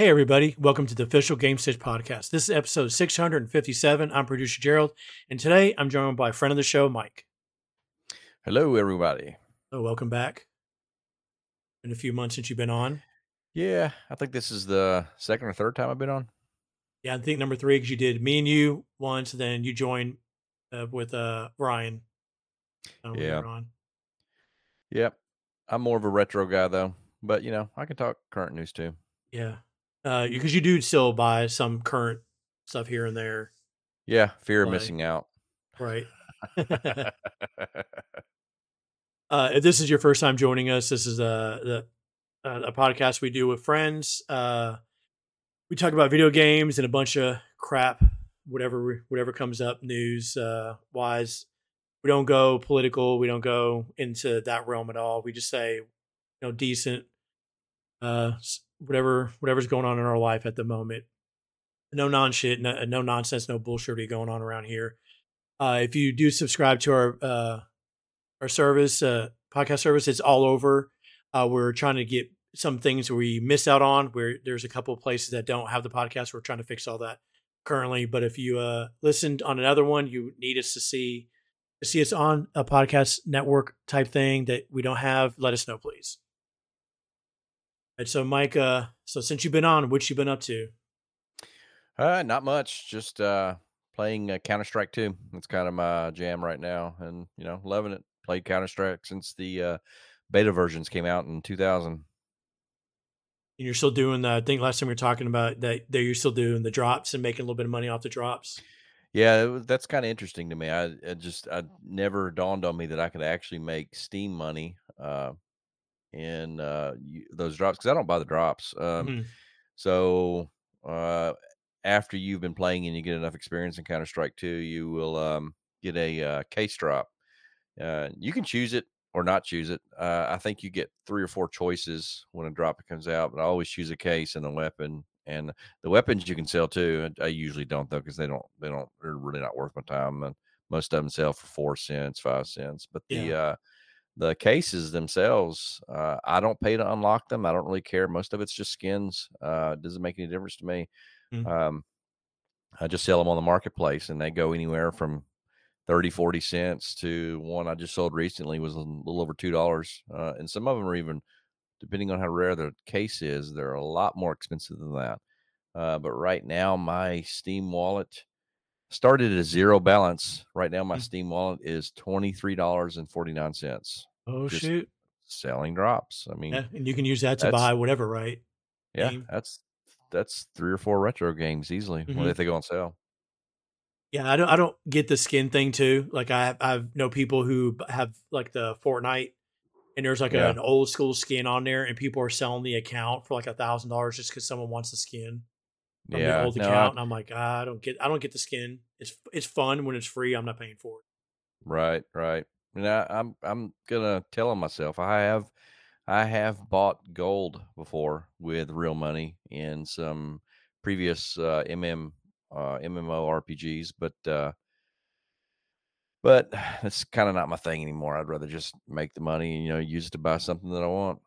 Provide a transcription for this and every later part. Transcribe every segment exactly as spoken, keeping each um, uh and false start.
Hey, everybody. Welcome to the official Game Stitch podcast. This is episode six hundred fifty-seven. I'm producer Gerald, and today I'm joined by a friend of the show, Mike. Hello, everybody. So, welcome back. In a few months since you've been on. Yeah, I think this is the second or third time I've been on. Yeah, I think number three, because you did me and you once, then you joined uh, with uh, Ryan. Uh, when you Yeah. were on. Yep. I'm more of a retro guy, though. But, you know, I can talk current news, too. Yeah. Uh, because you do still buy some current stuff here and there. Yeah, fear of Play. missing out. Right. uh, if this is your first time joining us, this is a, the, uh, a podcast we do with friends. Uh, we talk about video games and a bunch of crap, whatever whatever comes up news uh, wise. We don't go political. We don't go into that realm at all. We just say, you know, decent, uh, whatever whatever's going on in our life at the moment. No non shit, no, no nonsense, no bullshit going on around here. Uh, if you do subscribe to our uh, our service, uh, podcast service, it's all over. Uh, we're trying to get some things we miss out on. Where there's a couple of places that don't have the podcast. We're trying to fix all that currently. But if you uh, listened on another one, you need us to see to see us on a podcast network type thing that we don't have. Let us know, please. All right, so Mike, uh, so since you've been on, what you been up to? Uh, not much. Just uh, playing uh, Counter Strike two. That's kind of my jam right now, and you know, loving it. Played Counter Strike since the uh, beta versions came out in two thousand. And you're still doing the, I think last time we were talking about that, that you're still doing the drops and making a little bit of money off the drops. Yeah, it was, that's kind of interesting to me. I, I just I never dawned on me that I could actually make Steam money. Uh, in uh, you, those drops because I don't buy the drops. Um, Mm-hmm. so uh, after you've been playing and you get enough experience in Counter Strike two, you will um, get a uh, case drop. Uh, you can choose it or not choose it. Uh, I think you get three or four choices when a drop comes out, but I always choose a case and a weapon. And the weapons you can sell too. I usually don't though because they don't they don't they're really not worth my time. And most of them sell for four cents, five cents. But the Yeah. uh, the cases themselves, uh, I don't pay to unlock them. I don't really care. Most of it's just skins. Uh, it doesn't make any difference to me. Mm-hmm. Um, I just sell them on the marketplace, and they go anywhere from thirty, forty cents to one I just sold recently was a little over two dollars. Uh, and some of them are even, depending on how rare the case is, they're a lot more expensive than that. Uh, but right now, my Steam wallet started at a zero balance. Right now, my Steam wallet is twenty-three dollars and forty-nine cents. Oh, Just shoot. selling drops. I mean, Yeah. And you can use that to that's buy whatever, right? yeah, Game. that's that's three or four retro games easily when Mm-hmm. if they go on sale. Yeah, I don't. I don't get the skin thing too. Like I, I know people who b- have like the Fortnite, and there's like a, Yeah, an old school skin on there, and people are selling the account for like a thousand dollars just because someone wants the skin from the yeah. old No, I, account. And I'm like, ah, I don't get. I don't get the skin. It's it's fun when it's free. I'm not paying for it. right, right. And I, I'm I'm gonna tell on myself. I have I have bought gold before with real money in some previous uh, M M uh, MMORPGs, but uh, but it's kind of not my thing anymore. I'd rather just make the money and you know use it to buy something that I want.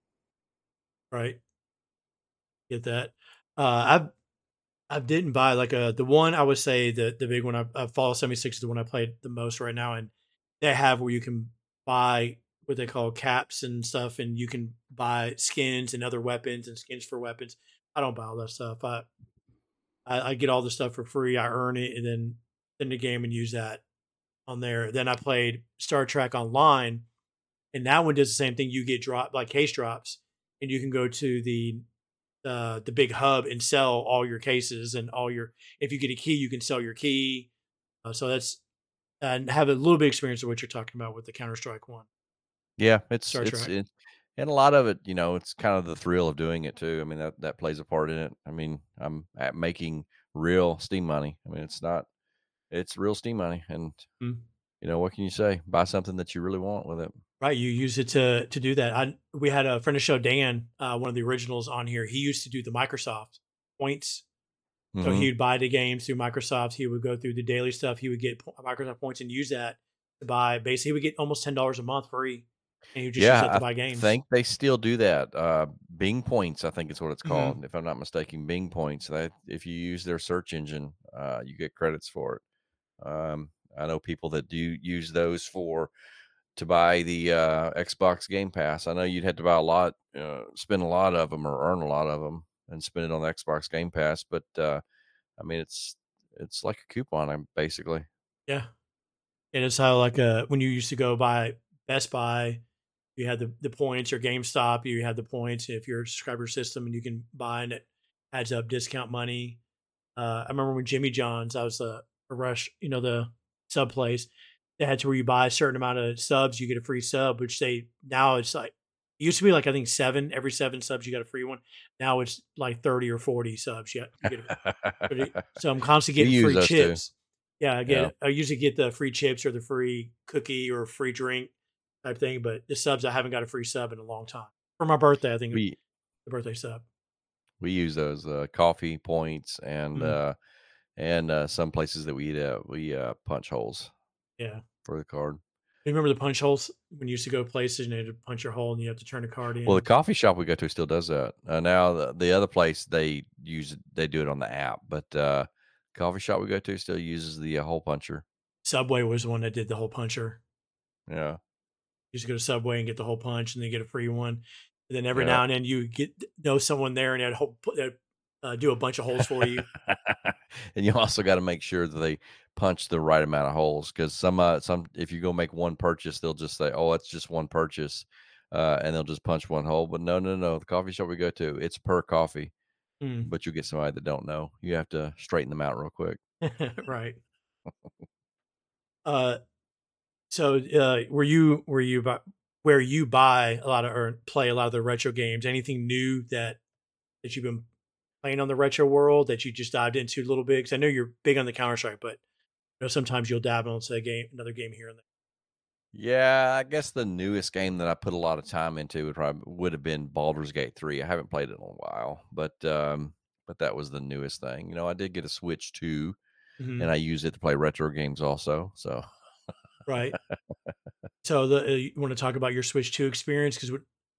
Right? Get that. Uh, I've I didn't buy like a the one I would say the the big one. I, I Fallout seventy-six is the one I played the most right now, and they have where you can buy what they call caps and stuff, and you can buy skins and other weapons and skins for weapons. I don't buy all that stuff. I I, I get all the stuff for free. I earn it, and then in the game and use that on there. Then I played Star Trek Online, and that one does the same thing. You get drop like case drops, and you can go to the uh, the big hub and sell all your cases and all your. If you get a key, you can sell your key. Uh, so that's and have a little bit of experience of what you're talking about with the Counter Strike one, Yeah, it's Star it's Trek. it, and a lot of it, you know, it's kind of the thrill of doing it too. I mean, that that plays a part in it. I mean, I'm at making real Steam money. I mean, it's not it's real Steam money, and Mm. you know what can you say? Buy something that you really want with it. Right, you use it to to do that. I we had a friend of the show, Dan, uh, one of the originals on here. He used to do the Microsoft points. So Hmm. he would buy the games through Microsoft. He would go through the daily stuff. He would get po- Microsoft points and use that to buy. Basically, he would get almost ten dollars a month free and you just use Yeah, that to I buy games. think they still do that. Uh, Bing Points, I think it's what it's Mhm. called, if I'm not mistaken. Bing Points. That if you use their search engine, uh, you get credits for it. Um, I know people that do use those for to buy the uh, Xbox Game Pass. I know you'd have to buy a lot, uh, spend a lot of them, or earn a lot of them, and spend it on the Xbox Game Pass. But uh, I mean, it's it's like a coupon, um, basically. Yeah, and it's how like, uh, when you used to go buy Best Buy, you had the the points, or GameStop, you had the points if you're a subscriber system, and you can buy, and it adds up discount money. Uh, I remember when Jimmy John's, I was a, a rush, you know, the sub place. They had to where you buy a certain amount of subs, you get a free sub, which they now it's like it used to be like I think seven every seven subs you got a free one. Now it's like thirty or forty subs. Yeah, you get a free. So I'm constantly We getting use free those too. chips. Yeah, I Yeah. get I usually get the free chips or the free cookie or free drink type thing. But the subs, I haven't got a free sub in a long time. For my birthday, I think We the birthday sub. we use those uh, coffee points and Mm, uh, and uh, some places that we eat at, we uh, punch holes yeah. for the card. You remember the punch holes when you used to go places and you had to punch your hole and you have to turn a card Well, the in? coffee shop we go to still does that. Uh, now the, the other place they use they do it on the app, but uh, coffee shop we go to still uses the uh, hole puncher. Subway was the one that did the whole puncher. Yeah, You just go to Subway and get the whole punch and then get a free one. And then every yeah. now and then you get know someone there and they'd whole, they'd, uh, do a bunch of holes for you. And you also got to make sure that they punch the right amount of holes because some uh, some if you go make one purchase, they'll just say, "Oh, it's just one purchase," uh, and they'll just punch one hole. But no, no, no. The coffee shop we go to, it's per coffee. Mm. But you get somebody that don't know. You have to straighten them out real quick. Right. Uh, so uh, were you were you bu- where you buy a lot of or play a lot of the retro games? Anything new that that you've been playing on the retro world that you just dived into a little bit? Because I know you're big on the Counter Strike, but you know sometimes you'll dabble into a game, another game here and there. Yeah, I guess the newest game that I put a lot of time into would probably would have been Baldur's Gate three. I haven't played it in a while, but um, but that was the newest thing. You know, I did get a Switch too, and Mhm. I use it to play retro games also. So Right. So the uh, you want to talk about your Switch two experience because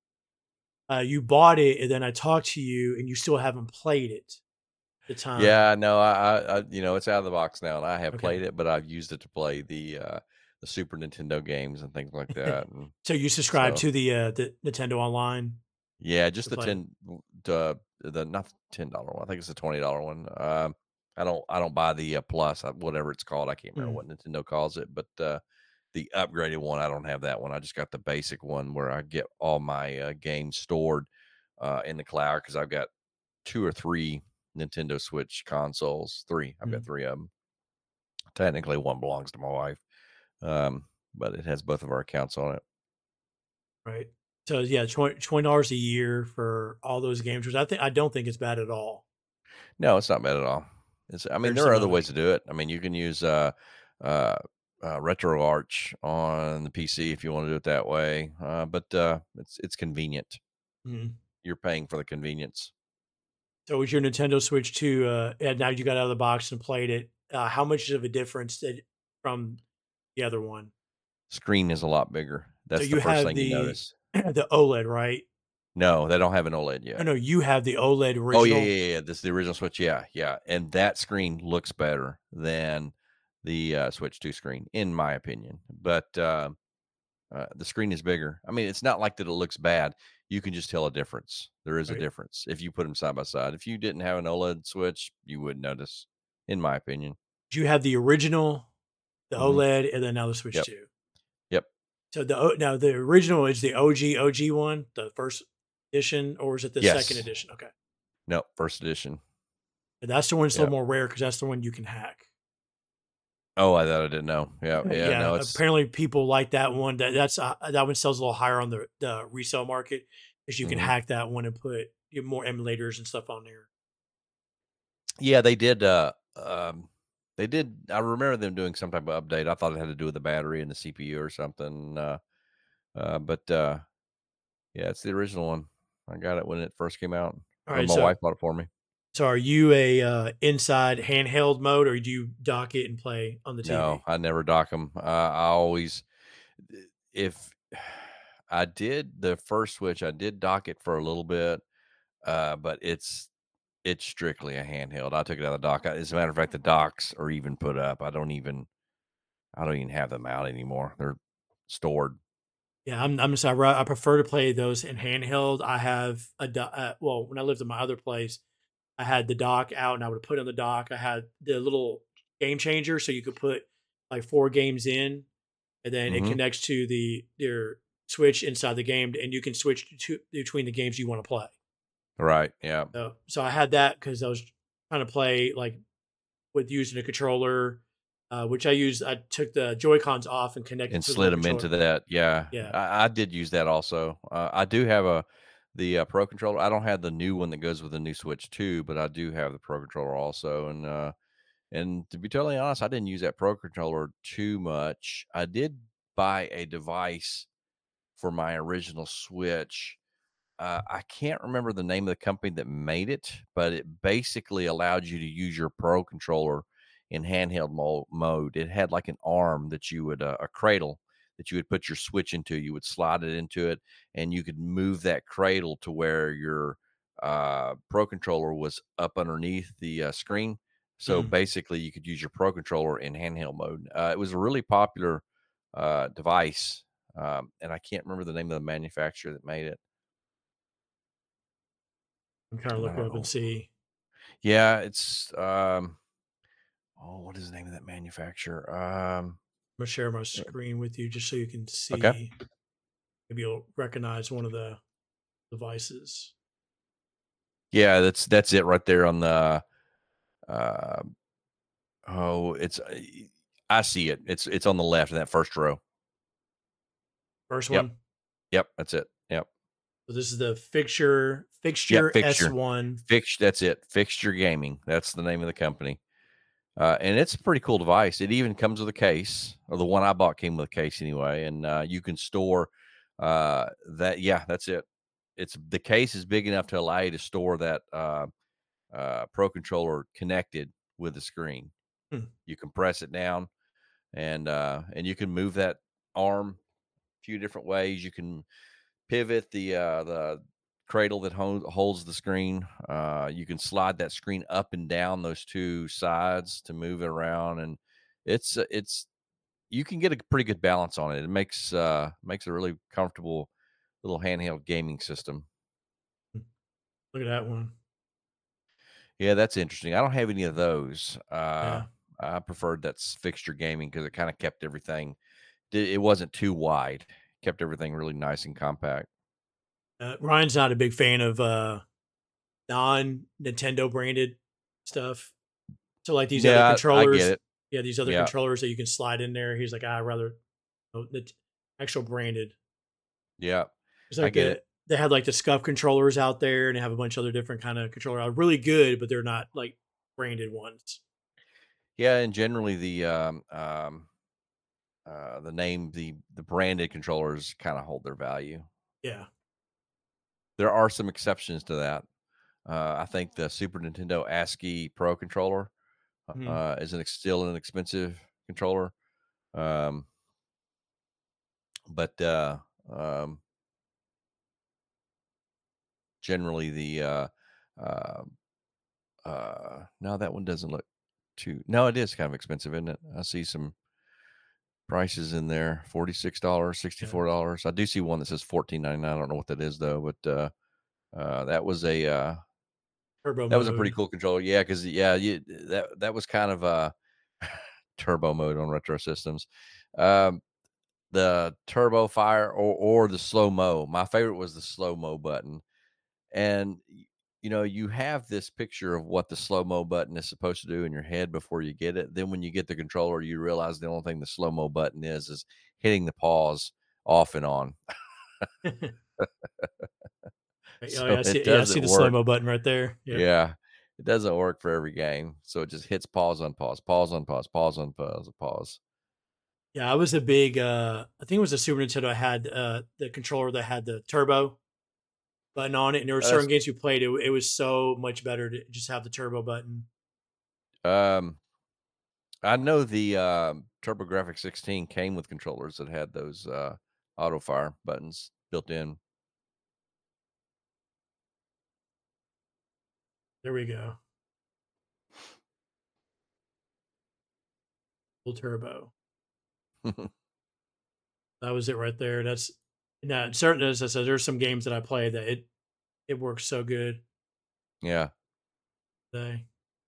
uh, you bought it and then I talked to you and you still haven't played it at the time. yeah, no, I, I, I you know it's out of the box now, and I have Okay. played it, but I've used it to play the uh, the Super Nintendo games and things like that. And So you subscribe so to the uh, the Nintendo Online yeah, just to the play it. ten the the not ten dollar one. I think it's the twenty dollar one. Um, I don't I don't buy the uh, plus, uh, whatever it's called. I can't remember Mm, what Nintendo calls it, but uh, the upgraded one, I don't have that one. I just got the basic one where I get all my uh, games stored uh, in the cloud because I've got two or three Nintendo Switch consoles. Three, I've got mm, three of them. Technically, one belongs to my wife, um, but it has both of our accounts on it. right. So yeah, twenty dollars a year for all those games, which I think I don't think it's bad at all No, it's not bad at all. It's I mean, compared to there are some other ways others. to do it. I mean, you can use uh, uh, uh, RetroArch on the P C if you want to do it that way. Uh, but uh, it's it's convenient. Mhm. You're paying for the convenience. So with your Nintendo Switch two, uh, and now you got out of the box and played it, uh, how much of a difference did from the other one? Screen is a lot bigger. So That's the you first have thing you the notice. the OLED, right? No, they don't have an OLED No, yet. no, you have the OLED Oh yeah, original. yeah, yeah. yeah, This is the original Switch. Yeah, yeah. And that screen looks better than the uh, Switch two screen, in my opinion. But uh, Uh, the screen is bigger. I mean, it's not like that it looks bad. You can just tell a difference. There is a Right. difference if you put them side by side. If you didn't have an OLED switch, you wouldn't notice, in my opinion. You have the original, the Hmm. OLED, and then now the Switch Yep. two. Yep. So the O now the original is the O G O G one, the first edition, or is it the second Yes. edition? Okay. No. First edition. And that's the one that's a Yep. little more rare because that's the one you can hack. Oh, I thought I didn't know. Yeah. Uh, Yeah. Yeah, No, it's. apparently people like that one. That that's uh, that one sells a little higher on the the resale market, because you can Mhm. hack that one and put you know, more emulators and stuff on there. Yeah, they did. Uh, um, they did. I remember them doing some type of update. I thought it had to do with the battery and the C P U or something. Uh, uh, but uh, yeah, it's the original one. I got it when it first came out. All Or right, my so wife bought it for me. so are you a uh, inside handheld mode, or do you dock it and play on the No, T V? I never dock 'em. Uh, I always if I did the first Switch, I did dock it for a little bit, uh, but it's it's strictly a handheld. I took it out of the dock. As a matter of fact, the docks are even put up. I don't even I don't even have them out anymore. They're stored. Yeah, I'm I'm sorry. I prefer to play those in handheld. I have a do- uh, well, when I lived in my other place, I had the dock out, and I would put it on the dock. I had the little game changer, so you could put like four games in, and then it Mhm. connects to the your Switch inside the game, and you can switch to between the games you want to play. Right, yeah, So, so I had that because I was trying to play like with using a controller, uh, which I used. I took the Joy Cons off and connected and to the slid little them into controller. that, yeah. Yeah. I I did use that also. Uh, I do have a the, uh, Pro Controller. I don't have the new one that goes with the new Switch two, but I do have the Pro Controller also, and, uh and to be totally honest, I didn't use that Pro Controller too much. I did buy a device for my original Switch. Uh, I can't remember the name of the company that made it, but it basically allowed you to use your Pro Controller in handheld mo mode. It had like an arm that you would, uh, a cradle that you would put your Switch into. You would slide it into it, and you could move that cradle to where your uh, Pro Controller was up underneath the uh, screen. So Mm. basically, you could use your Pro Controller in handheld mode. Uh, it was a really popular uh, device, um, and I can't remember the name of the manufacturer that made it. I'm trying to And I look it don't up and know. see. Yeah, it's, um oh, what is the name of that manufacturer? Um, I'm gonna share my uh, screen with you just so you can okay. see. Maybe you'll recognize one of the devices. Yeah, that's that's it right there on the, uh, oh, it's, uh, I see it. It's it's on the left in that first row. First Yep, one. yep, that's it. Yep. So this is the fixture Yep, fixture Fixture. S one. Fix that's it. Fixture Gaming. That's the name of the company. Uh, and it's a pretty cool device. It even comes with a case, or the one I bought came with a case anyway, and, uh, you can store, uh, that yeah, that's it. It's the case is big enough to allow you to store that, uh, uh, Pro Controller connected with the screen. Hmm. You can press it down, and, uh, and you can move that arm a few different ways. You can pivot the, uh, the cradle that hol holds the screen. Uh, you can slide that screen up and down those two sides to move it around, and it's, uh, it's you can get a pretty good balance on it. It makes, uh, makes a really comfortable little handheld gaming system. Hmm. Look at that one. Yeah, that's interesting. I don't have any of those. Uh, Yeah. I preferred that s Fixture Gaming because it kinda kept everything d it wasn't too wide, kept everything really nice and compact. Uh, Ryan's not a big fan of uh, non Nintendo branded stuff. So like these other Yeah, I I get controllers, it. yeah, these other Yeah, controllers that you can slide in there. He's like, "Ah, I'd rather oh, the t- actual branded. yeah, It's I like get it. the they have like the scuff controllers out there, and they have a bunch of other different kind of controller out. Really good, but they're not like branded ones. Yeah, and generally the, um, um, uh, the name the the branded controllers kinda hold their value. Yeah. There are some exceptions to that. Uh, I think the Super Nintendo ASCII Pro controller, Mhm. uh, is an ex still an expensive controller, um, but, uh, um generally the, uh, uh, uh no, that one doesn't look too no, it is kind of expensive, isn't it? I see some prices in there, forty-six dollars Yeah. sixty-four dollars I do see one that says fourteen ninety-nine. I don't know what that is though, but, uh, uh, that was a, uh, Turbo that was a pretty mode. cool controller. Yeah, because yeah, you that that was kind of, uh, turbo mode on retro systems. Um, the turbo fire or or the slow mo. My favorite was the slow mo button. And y- you know, you have this picture of what the slow mo button is supposed to do in your head before you get it. Then when you get the controller, you realize the only thing the slow mo button is is hitting the pause off and on. Oh yeah, So I it see. Yeah, I see doesn't the slow work. mo button right there. Yep. Yeah. It doesn't work for every game. So it just hits pause on pause, pause on pause, pause on pause, pause. Yeah, I was a big. uh I think it was a Super Nintendo. I had uh the controller that had the turbo button on it, and there were Uh, certain games you played. It, it was so much better to just have the turbo button. um, I know the um, TurboGrafx sixteen came with controllers that had those uh, auto fire buttons. built in. There we go. Full turbo. That was it right there. That's now certain as I said, there's some games that I play that it it works so good. Yeah. They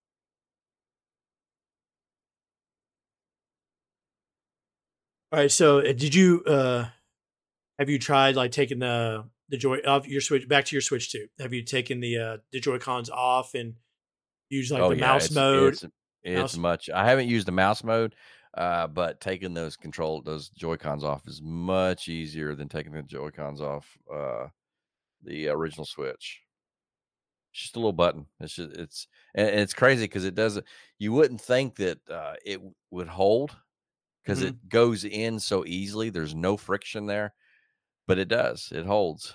all right. So uh, did you uh have you tried like taking the the joy off your switch back to your switch too? Have you taken the uh the Joy Cons off and use like Oh the yeah, mouse it's mode? it's it's Mouse. much. I haven't used the mouse mode, uh, but taking those control those Joy Cons off is much easier than taking the Joy Cons off uh, the original Switch. It's just a little button. It's just it's and, and it's crazy because it doesn't. You wouldn't think that uh, it w- would hold because Hmm. it goes in so easily. There's no friction there, but it does. It holds.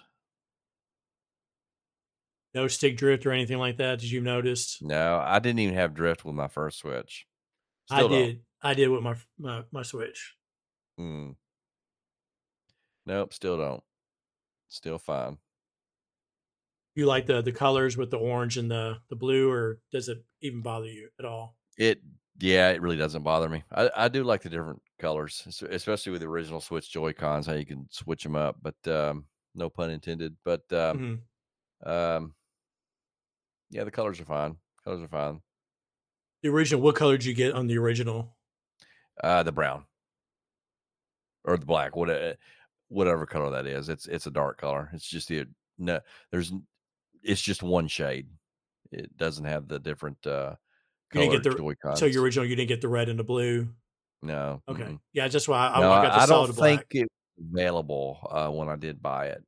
No stick drift or anything like that. Did you notice? No, I didn't even have drift with my first Switch. I Still don't. did. I did with my my, my Switch. Mm, nope, still don't. Still fine. You like the the colors with the orange and the the blue, or does it even bother you at all? It yeah, it really doesn't bother me. I I do like the different colors, es especially with the original Switch Joy-Cons, how you can switch them up, but, um, no pun intended, but, um Hmm. um, yeah, the colors are fine. Colors are fine. The original. What color did you get on the original? Uh, the brown or the black, whate whatever color that is. It's it's a dark color. It's just the no there's n it's just one shade. It doesn't have the different, uh, You didn't get colored the so your Joy-Cons. original. You didn't get the red and the blue. No, Okay, mm-mm. yeah, that's why I, No, I got the I I don't solid think black. it was available, uh, when I did buy it.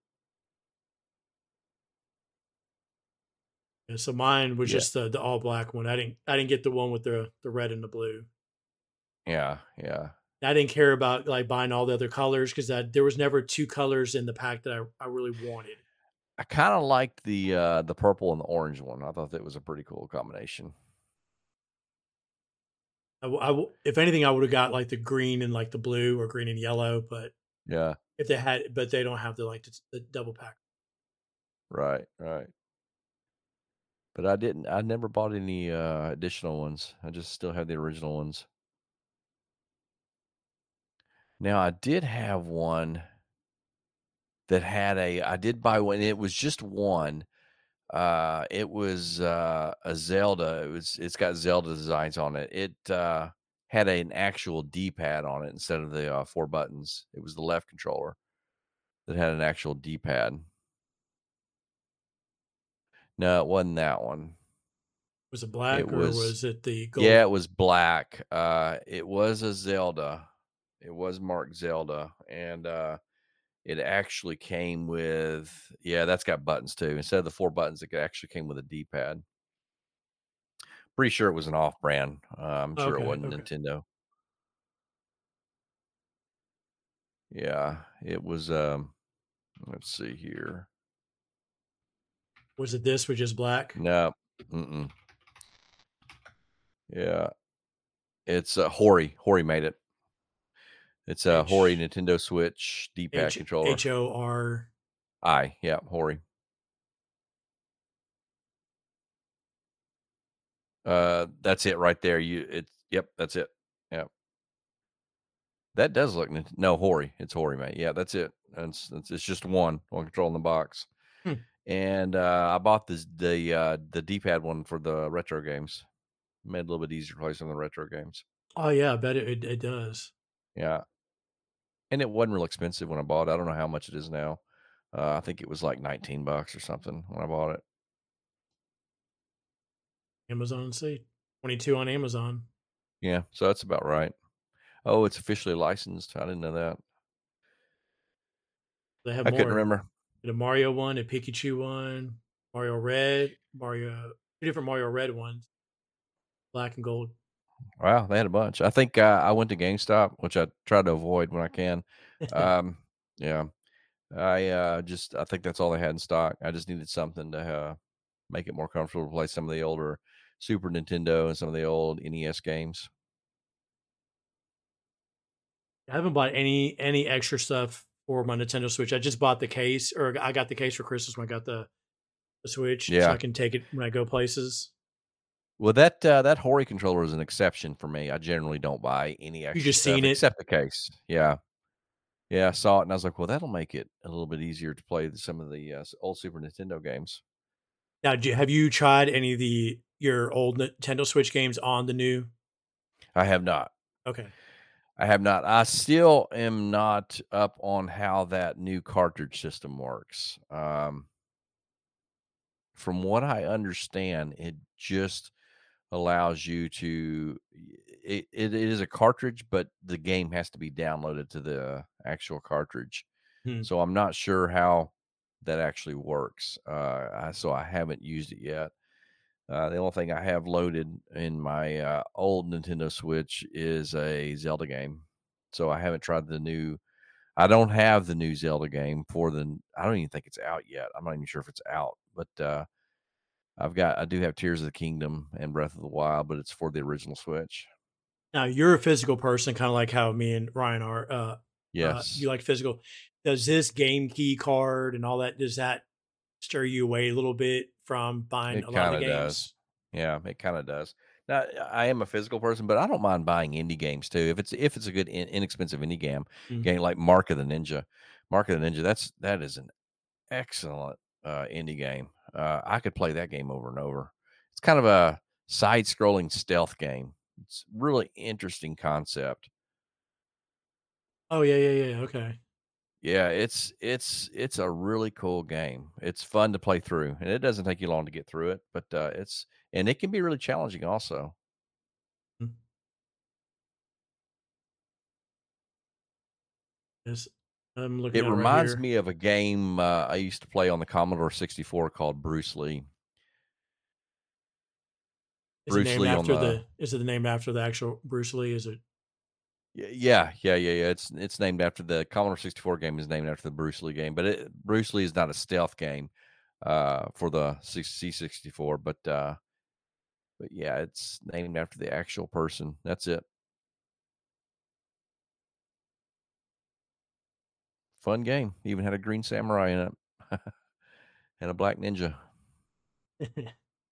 Yeah, so mine was Yeah. just the the all black one. I didn't I didn't get the one with the the red and the blue. Yeah, yeah. I didn't care about like buying all the other colors because there was never two colors in the pack that I, I really wanted. I kinda liked the, uh, the purple and the orange one. I thought that was a pretty cool combination. I w I w if anything, I would've got, like, the green and, like, the blue or green and yellow, but Yeah, if they had but they don't have the, like, the the double pack. right, right. But I didn't I never bought any, uh, additional ones. I just still have the original ones. Now, I did have one that had a I did buy one, it was just one. Uh, it was, uh, a Zelda. It was it's got Zelda designs on it. It, uh, had an actual D-pad on it instead of the, uh, four buttons. It was the left controller that had an actual D-pad. No, it wasn't that one. Was it It black or was was it the yeah, gold? it was black. Uh, it was a Zelda. It was marked Zelda, and, uh, it actually came with yeah, that's got buttons too. Instead of the four buttons, it actually came with a D-pad. Pretty sure it was an off-brand. Uh, I'm sure it Okay, wasn't okay. Nintendo. Yeah, it was, um let's see here. Was it this with just black? No, mm-mm. Yeah, it's, uh, Hori. Hori made it. It's a Hori H Nintendo Switch D-pad H controller. H O R I, yeah, Hori. Uh, that's it right there. You it's yep, that's it. Yep. That does look Nint no, Hori. It's Hori, mate. Yeah, that's it. That's it's it's just one, one control in the box. Hmm. And, uh, I bought this the, uh, the D-pad one for the retro games. Made it a little bit easier to play some of the retro games. Oh, yeah, I bet it it it does. Yeah, and it wasn't real expensive when I bought it. I don't know how much it is now. Uh, I think it was like nineteen bucks or something when I bought it. Amazon, see, twenty-two on Amazon. Yeah, so that's about right. Oh, it's officially licensed. I didn't know that. They have I couldn't more. remember. The Mario one, a Pikachu one, Mario Red, Mario two different Mario Red ones, black and gold. Wow, they had a bunch. I think, uh, I went to GameStop, which I try to avoid when I can. Um, yeah, I, uh, just I think that's all they had in stock. I just needed something to, uh, make it more comfortable to play some of the older Super Nintendo and some of the old N E S games. I haven't bought any any extra stuff for my Nintendo Switch. I just bought the case, or I got the case for Christmas when I got the, the Switch, so I Yeah. can take it when I go places. Well, that, uh, that Hori controller is an exception for me. I generally don't buy any You extra just stuff seen it. except the case. Yeah. Yeah, I saw it and I was like, "Well, that'll make it a little bit easier to play some of the, uh, s old Super Nintendo games." Now, do, have you tried any of the your old Nintendo Switch games on the new? I have not. Okay. I have not. I still am not up on how that new cartridge system works. Um, from what I understand, it just allows you to it, it is a cartridge, but the game has to be downloaded to the actual cartridge. Hmm. So I'm not sure how that actually works. Uh, I, so I haven't used it yet. Uh, the only thing I have loaded in my uh, old Nintendo Switch is a Zelda game. So I haven't tried the new. I don't have the new Zelda game for the. I don't even think it's out yet. I'm not even sure if it's out, but uh, I've got. I do have Tears of the Kingdom and Breath of the Wild, but it's for the original Switch. Now you're a physical person, kind of like how me and Ryan are. Uh, uh, you Yes, like physical. Does this game key card and all that? Does that stir you away a little bit from buying it a lot of kind the of does. games? Yeah, it kind of does. Now, I am a physical person, but I don't mind buying indie games too. If it's if it's a good in, inexpensive indie game, Mm. game like Mark of the Ninja, Mark of the Ninja, that's that is an excellent uh, indie game. Uh, I could play that game over and over. It's kind of a side-scrolling stealth game. It's really interesting concept. Oh yeah, yeah, yeah. Okay. Yeah, it's it's it's a really cool game. It's fun to play through, and it doesn't take you long to get through it. But uh, it's and it can be really challenging also. Mm. Yes, I'm looking It at it right reminds here. me of a game uh, I used to play on the Commodore sixty-four called Bruce Lee. Is it Bruce named Lee on after the the? Is it named after the actual Bruce Lee? Is it? Y yeah, yeah, yeah, yeah, it's it's named after the Commodore sixty-four game is named after the Bruce Lee game, but it Bruce Lee is not a stealth game, uh, for the C C64, but, uh but yeah, it's named after the actual person, that's it. Fun game, even had a green samurai in it, and a black ninja. Yeah,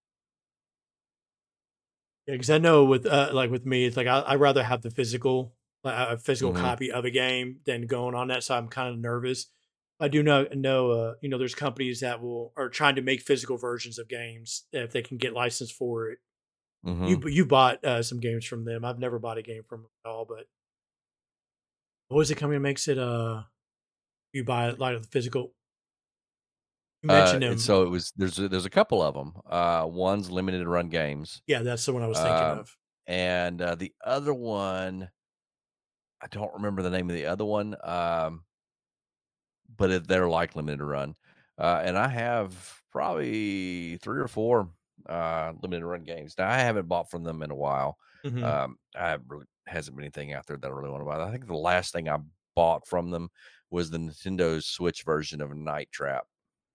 because I know with uh, like with me, it's like I I rather have the physical, like a physical Mhm, copy of a game than going on that. So I'm kind of nervous. I do know know uh, you know there's companies that will are trying to make physical versions of games if they can get licensed for it. You mhm. you bought uh, some games from them. I've never bought a game from them at all, but what was it company that makes it? Uh, you buy it like the physical. You Uh, mentioned and them. so it was there's a there's a couple of them. Uh, one's limited run games, Yeah, that's the one I was thinking um, of. and, uh, the other one, I don't remember the name of the other one, um but it they're like limited run. Uh, and I have probably three or four, uh, limited run games. Now, I haven't bought from them in a while. Hmm. Um, I really hasn't been anything out there that I really wanna buy. I think the last thing I bought from them was the Nintendo Switch version of Night Trap.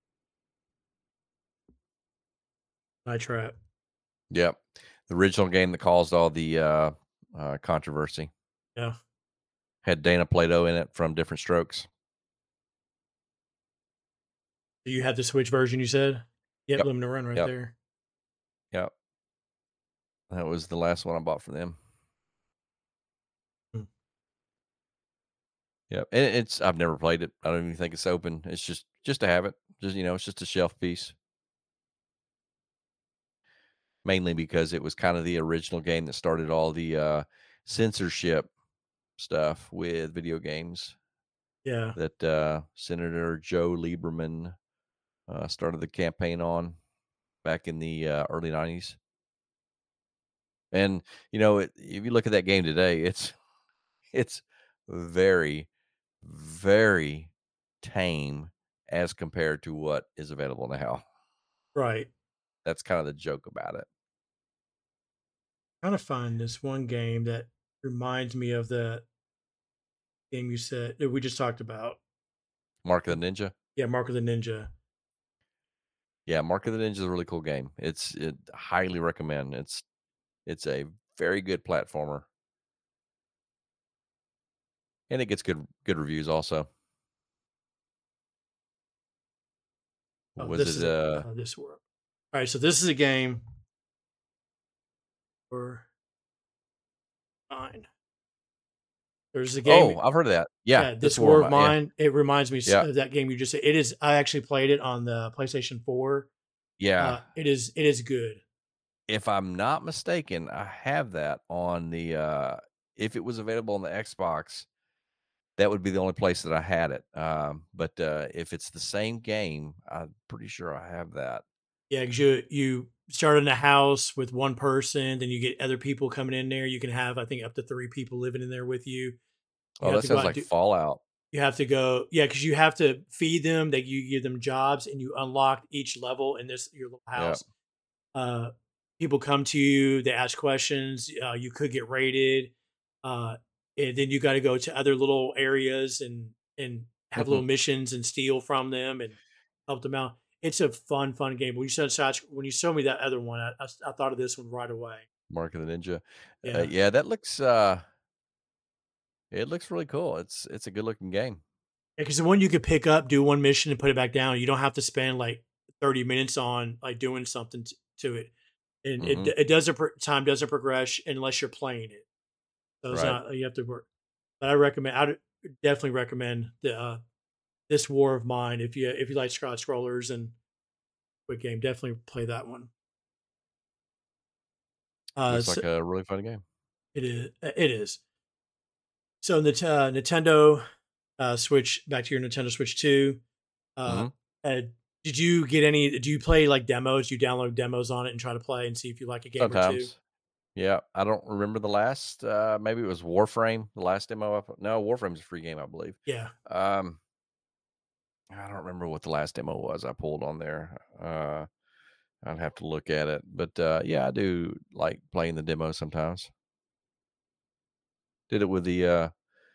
Night Trap. Yep. The original game that caused all the, uh, uh, controversy. Yeah. Had Dana Plato in it from Different Strokes. Do you have the Switch version? You said. Yep, Yep. limited run right Yep. there. Yep. That was the last one I bought from them. Hmm. Yep, and it's I've never played it. I don't even think it's open. It's just just to have it. Just, you know, it's just a shelf piece. Mainly because it was kind of the original game that started all the uh, censorship stuff with video games Yeah. that uh, Senator Joe Lieberman uh, started the campaign on back in the uh, early nineties. And you know, it, if you look at that game today, it's it's very, very tame as compared to what is available now. Right. That's kind of the joke about it. Trying to find this one game that reminds me of the game you said that we just talked about. Mark of the Ninja? Yeah, Mark of the Ninja. Yeah, Mark of the Ninja is a really cool game. It's it highly recommend. It's it's a very good platformer, and it gets good good reviews also. Oh, Was this it is a, uh uh, this world. All right, so this is a game for mine. There's a game. Oh, I've heard of that. Yeah, Yeah, this this war War of my yeah. Mine. It reminds me s- Yeah. of that game you just said. It is. I actually played it on the PlayStation Four. Yeah. Uh, it is. It is good. If I'm not mistaken, I have that on the uh if it was available on the Xbox, that would be the only place that I had it. Um, but uh if it's the same game, I'm pretty sure I have that. Yeah, 'cause you you start in a house with one person, then you get other people coming in there. You can have, I think, up to three people living in there with you. You Oh, have that to go sounds out and like do. Fallout. You have to go, yeah, because you have to feed them. That you give them jobs, and you unlock each level in this your little Yeah. house. Uh, People come to you, they ask questions. Uh, you could get raided, uh, and then you got to go to other little areas and and have little missions and steal from them and help them out. It's a fun, fun game. When you said Sasquatch- when you showed me that other one, I, I s- I thought of this one right away. Mark of the Ninja. Uh, Yeah, yeah, that looks uh it looks really cool. It's it's a good looking game. because the one you could pick up, do one mission, and put it back down. You don't have to spend like thirty minutes on like doing something t- to it, and it Mhm. it doesn't pro- time doesn't progress unless you're playing it. So it's Right. not you have to work. But I recommend. I would definitely recommend the uh, this War of Mine if you if you like scrolls scrollers and quick game. Definitely play that one. Uh, Looks so like a really fun game. it is. It is. So the uh, Nintendo uh, Switch. Back to your Nintendo Switch Two. Uh, Mhm. uh, did you get any? Do you play like demos? Do you download demos on it and try to play and see if you like a game or two? Sometimes. Yeah, I don't remember the last, uh, maybe it was Warframe, the last demo I put no, Warframe's a free game, I believe. Yeah. Um, I don't remember what the last demo was I pulled on there. Uh, I'd have to look at it, but, uh, yeah, I do like playing the demo sometimes. Did it with the, uh,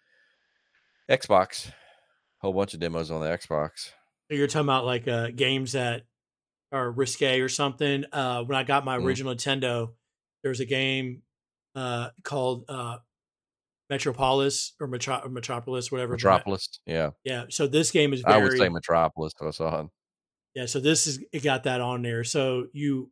Xbox. Whole bunch of demos on the Xbox. So you're talking about like uh, games that are risque or something. Uh, when I got my Mhm. original Nintendo, there was a game uh, called uh, Metropolis or Metro- Metropolis, whatever. But Metropolis, yeah. yeah, so this game is I would say very Metropolis if I saw it. yeah. So this is it got that on there. So you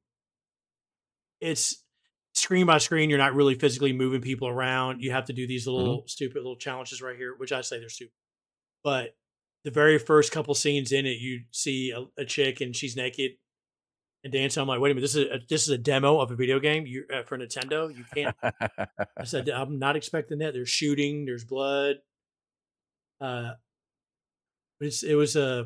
it's screen by screen. You're not really physically moving people around. You have to do these Mhm. little stupid little challenges right here, which I say they're stupid. But the very first couple scenes in it, you see a, a chick and she's naked and dancing. I'm like, wait a minute, this is a, this is a demo of a video game you uh, for Nintendo. You can't. I said, I'm not expecting that. There's shooting, there's blood. Uh, but it's it was a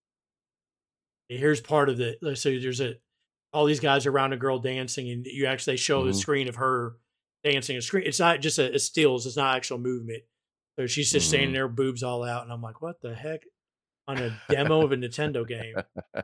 here's part of it. Let's say there's a all these guys around a girl dancing, and you actually show the Mhm, screen of her dancing. A screen. It's not just a, a stills. It's not actual movement. So she's just standing mhm. there, boobs all out, and I'm like, what the heck? On a demo of a Nintendo game.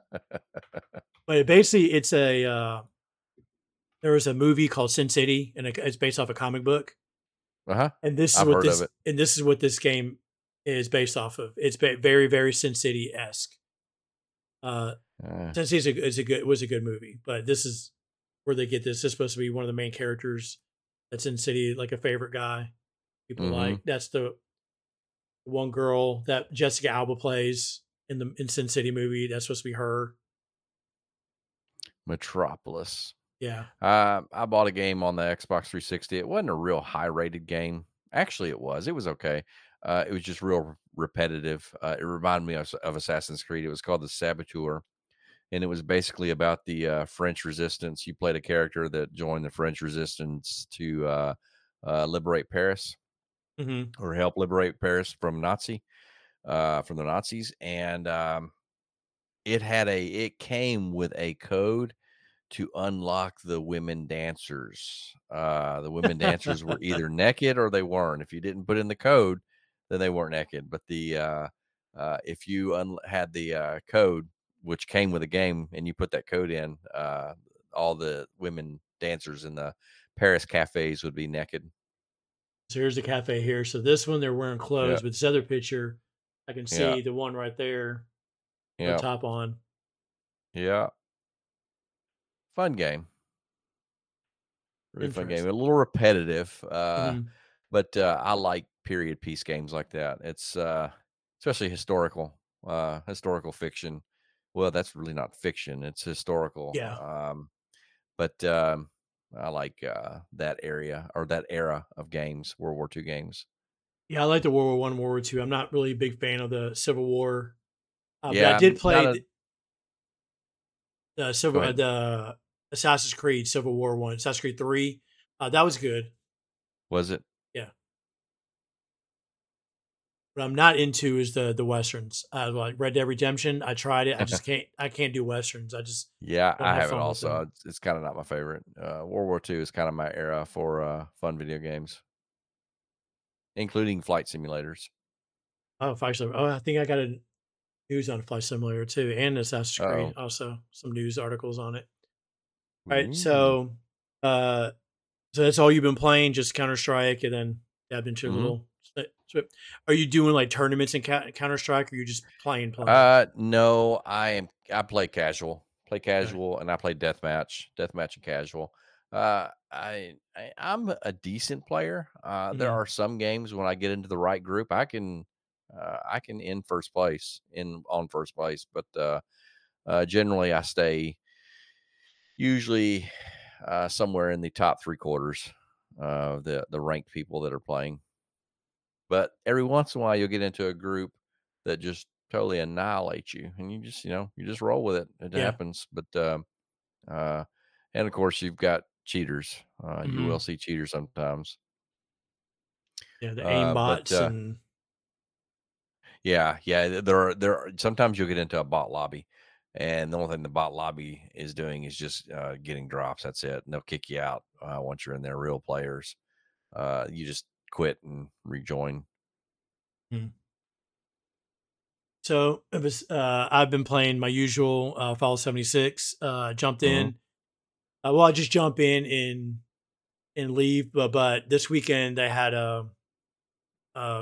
But it basically, it's a uh, there was a movie called Sin City, and it- it's based off a comic book. Uh-huh. And this is I've what heard of this it. and this is what this game is based off of. It's ba- very very Sin City esque. Uh, Uh, Sin City is a, is a good was a good movie, but this is where they get this. This is supposed to be one of the main characters that's in City, like a favorite guy people mhm. like. That's the one girl that Jessica Alba plays in the in Sin City movie. That's supposed to be her. Metropolis. Yeah. Uh, I bought a game on the Xbox three sixty. It wasn't a real high rated game. Actually, it was. It was okay. Uh, it was just real repetitive. Uh, it reminded me of, of Assassin's Creed. It was called The Saboteur, and it was basically about the uh, French Resistance. You played a character that joined the French Resistance to uh, uh, liberate Paris Hmm. or help liberate Paris from Nazi uh, from the Nazis, and um, it had a it came with a code to unlock the women dancers. Uh, the women dancers were either naked or they weren't. If you didn't put in the code, then they weren't naked. But the uh, uh, if you un- had the uh, code, which came with the game, and you put that code in, uh, all the women dancers in the Paris cafes would be naked. So here's the cafe here. So this one they're wearing Yeah, clothes, but this other picture, I can yeah, see the one right there, no yeah, top on. yeah. Fun game, really fun game. A Interesting. little repetitive, uh, Hmm. but uh, I like period piece games like that. It's uh, especially historical, uh, historical fiction. well, that's really not fiction, it's historical. Yeah. Um, but um, I like uh, that area or that era of games, World War two games. Yeah, I like the World War One, World War Two. I'm not really a big fan of the Civil War, uh, but I Yeah, did I'm not play a the, the go Civil uh, ahead. the Assassin's Creed Civil War One, Assassin's Creed Three. Uh, that was good. Was it? Yeah, what I'm not into is the the westerns. Uh, like Red Dead Redemption. I tried it. I just can't. I can't do westerns. I just Yeah, don't I have have it fun with also. them. It's, it's kind of not my favorite. Uh, World War two is kind of my era for uh, fun video games, including flight simulators. Oh, Flight Simulator. Oh, I think I got a news on Flight Simulator too, and Assassin's Creed. Uh-oh. Also, some news articles on it. All right, Ooh. so uh, so that's all you've been playing, just Counter Strike, and then dabbed into a Mhm. little. sp- sp- Are you doing like tournaments in Counter Strike, or you just playing playing? Uh, no, I am I play casual. Play Okay. casual and I play deathmatch, deathmatch and casual. Uh, I, I I'm a decent player. Uh, there Mhm. are some games when I get into the right group, I can uh, I can in first place in on first place, but uh, uh, generally I stay usually uh, somewhere in the top three quarters of the the ranked people that are playing. But every once in a while, you'll get into a group that just totally annihilates you, and you just, you know, you just roll with it. It Yeah. happens. But um, uh, and of course, you've got cheaters. Uh, you will Hmm. see cheaters sometimes. Yeah. The aim Uh, but bots uh, and yeah, yeah, th- there are there. Are, sometimes you'll get into a bot lobby, and the only thing the bot lobby is doing is just uh, getting drops. That's it. And they'll kick you out uh, once you're in there. Real players, uh, you just quit and rejoin. mm. So it was. Uh, I've been playing my usual uh, Fallout seventy-six. Uh, jumped Hmm. in. Uh, well, I just jump in and and leave. But but this weekend they had a. Uh,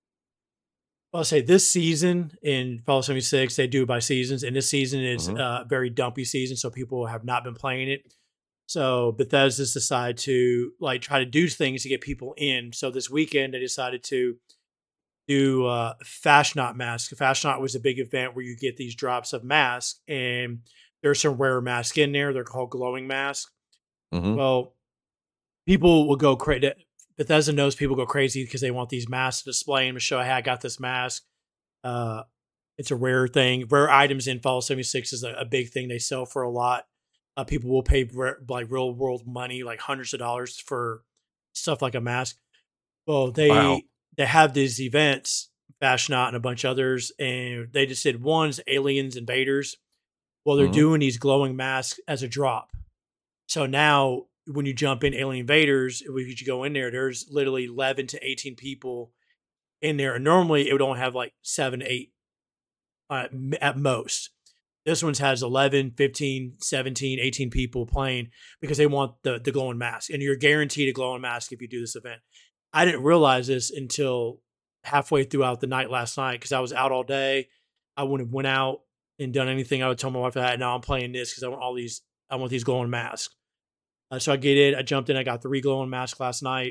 I'll say this season in Fallout seventy-six they do it by seasons, and this season is Hmm. a very dumpy season, so people have not been playing it. So Bethesda's decided to like try to do things to get people in. So this weekend they decided to do uh Fashnaut mask. Fashnaut was a big event where you get these drops of masks, and there's some rare masks in there. They're called glowing masks. Hmm. Well, people will go crazy. Bethesda knows people go crazy because they want these masks to display them to show, hey, I got this mask. Uh, it's a rare thing. Rare items in Fallout seventy-six is a, a big thing. They sell for a lot. Uh, people will pay rare, like real world money, like hundreds of dollars for stuff like a mask. Well, Wow. they they have these events, Fashionot and a bunch of others, and they just did one's aliens invaders. Well, they're Hmm. doing these glowing masks as a drop. So now when you jump in Alien Invaders, if you go in there, there's literally eleven to eighteen people in there. And normally it would only have like seven, eight uh, at most. This one's has eleven, fifteen, seventeen, eighteen people playing because they want the, the glowing mask. And you're guaranteed a glowing mask if you do this event. I didn't realize this until halfway throughout the night last night because I was out all day. I wouldn't have went out and done anything. I would tell my wife that now I'm playing this because I want all these I want these glowing masks. Uh, so I get it. I jumped in. I got three glowing masks last night.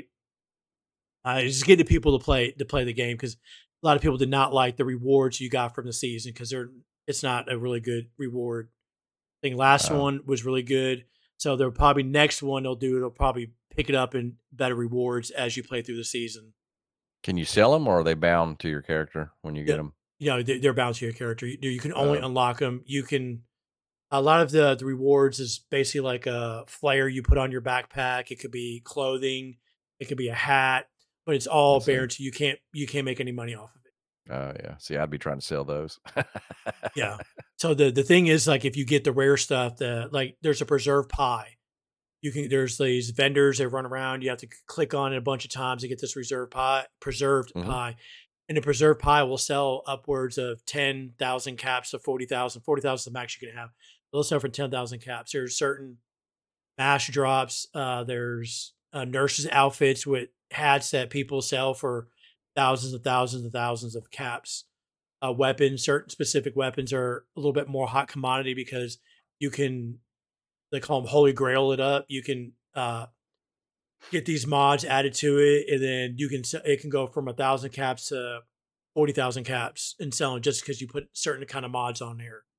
I just get the people to play to play the game because a lot of people did not like the rewards you got from the season because they're it's not a really good reward. I think last Uh, one was really good. So they'll probably next one they'll do it'll probably pick it up in better rewards as you play through the season. can you sell them, or are they bound to your character when you get Yeah, them? you know they- they're bound to your character. You, you can only Uh, unlock them. You can a lot of the, the rewards is basically like a flare you put on your backpack. It could be clothing, it could be a hat, but it's I all see. guaranteed. You can't you can't make any money off of it. Oh yeah. See, I'd be trying to sell those. Yeah. So the the thing is like if you get the rare stuff, the like there's a preserved pie. You can there's these vendors that run around. You have to click on it a bunch of times to get this reserved pie, preserved Hmm. pie. And the preserved pie will sell upwards of ten thousand caps to forty thousand. forty thousand is the max you can have. They'll sell for ten thousand caps. There's certain mash drops. Uh, there's uh, nurses' outfits with hats that people sell for thousands and thousands and thousands of caps. Uh, weapons, certain specific weapons are a little bit more hot commodity because you can, they call them Holy Grail it up. You can uh, get these mods added to it, and then you can, it can go from a thousand caps to forty thousand caps and selling just because you put certain kind of mods on there.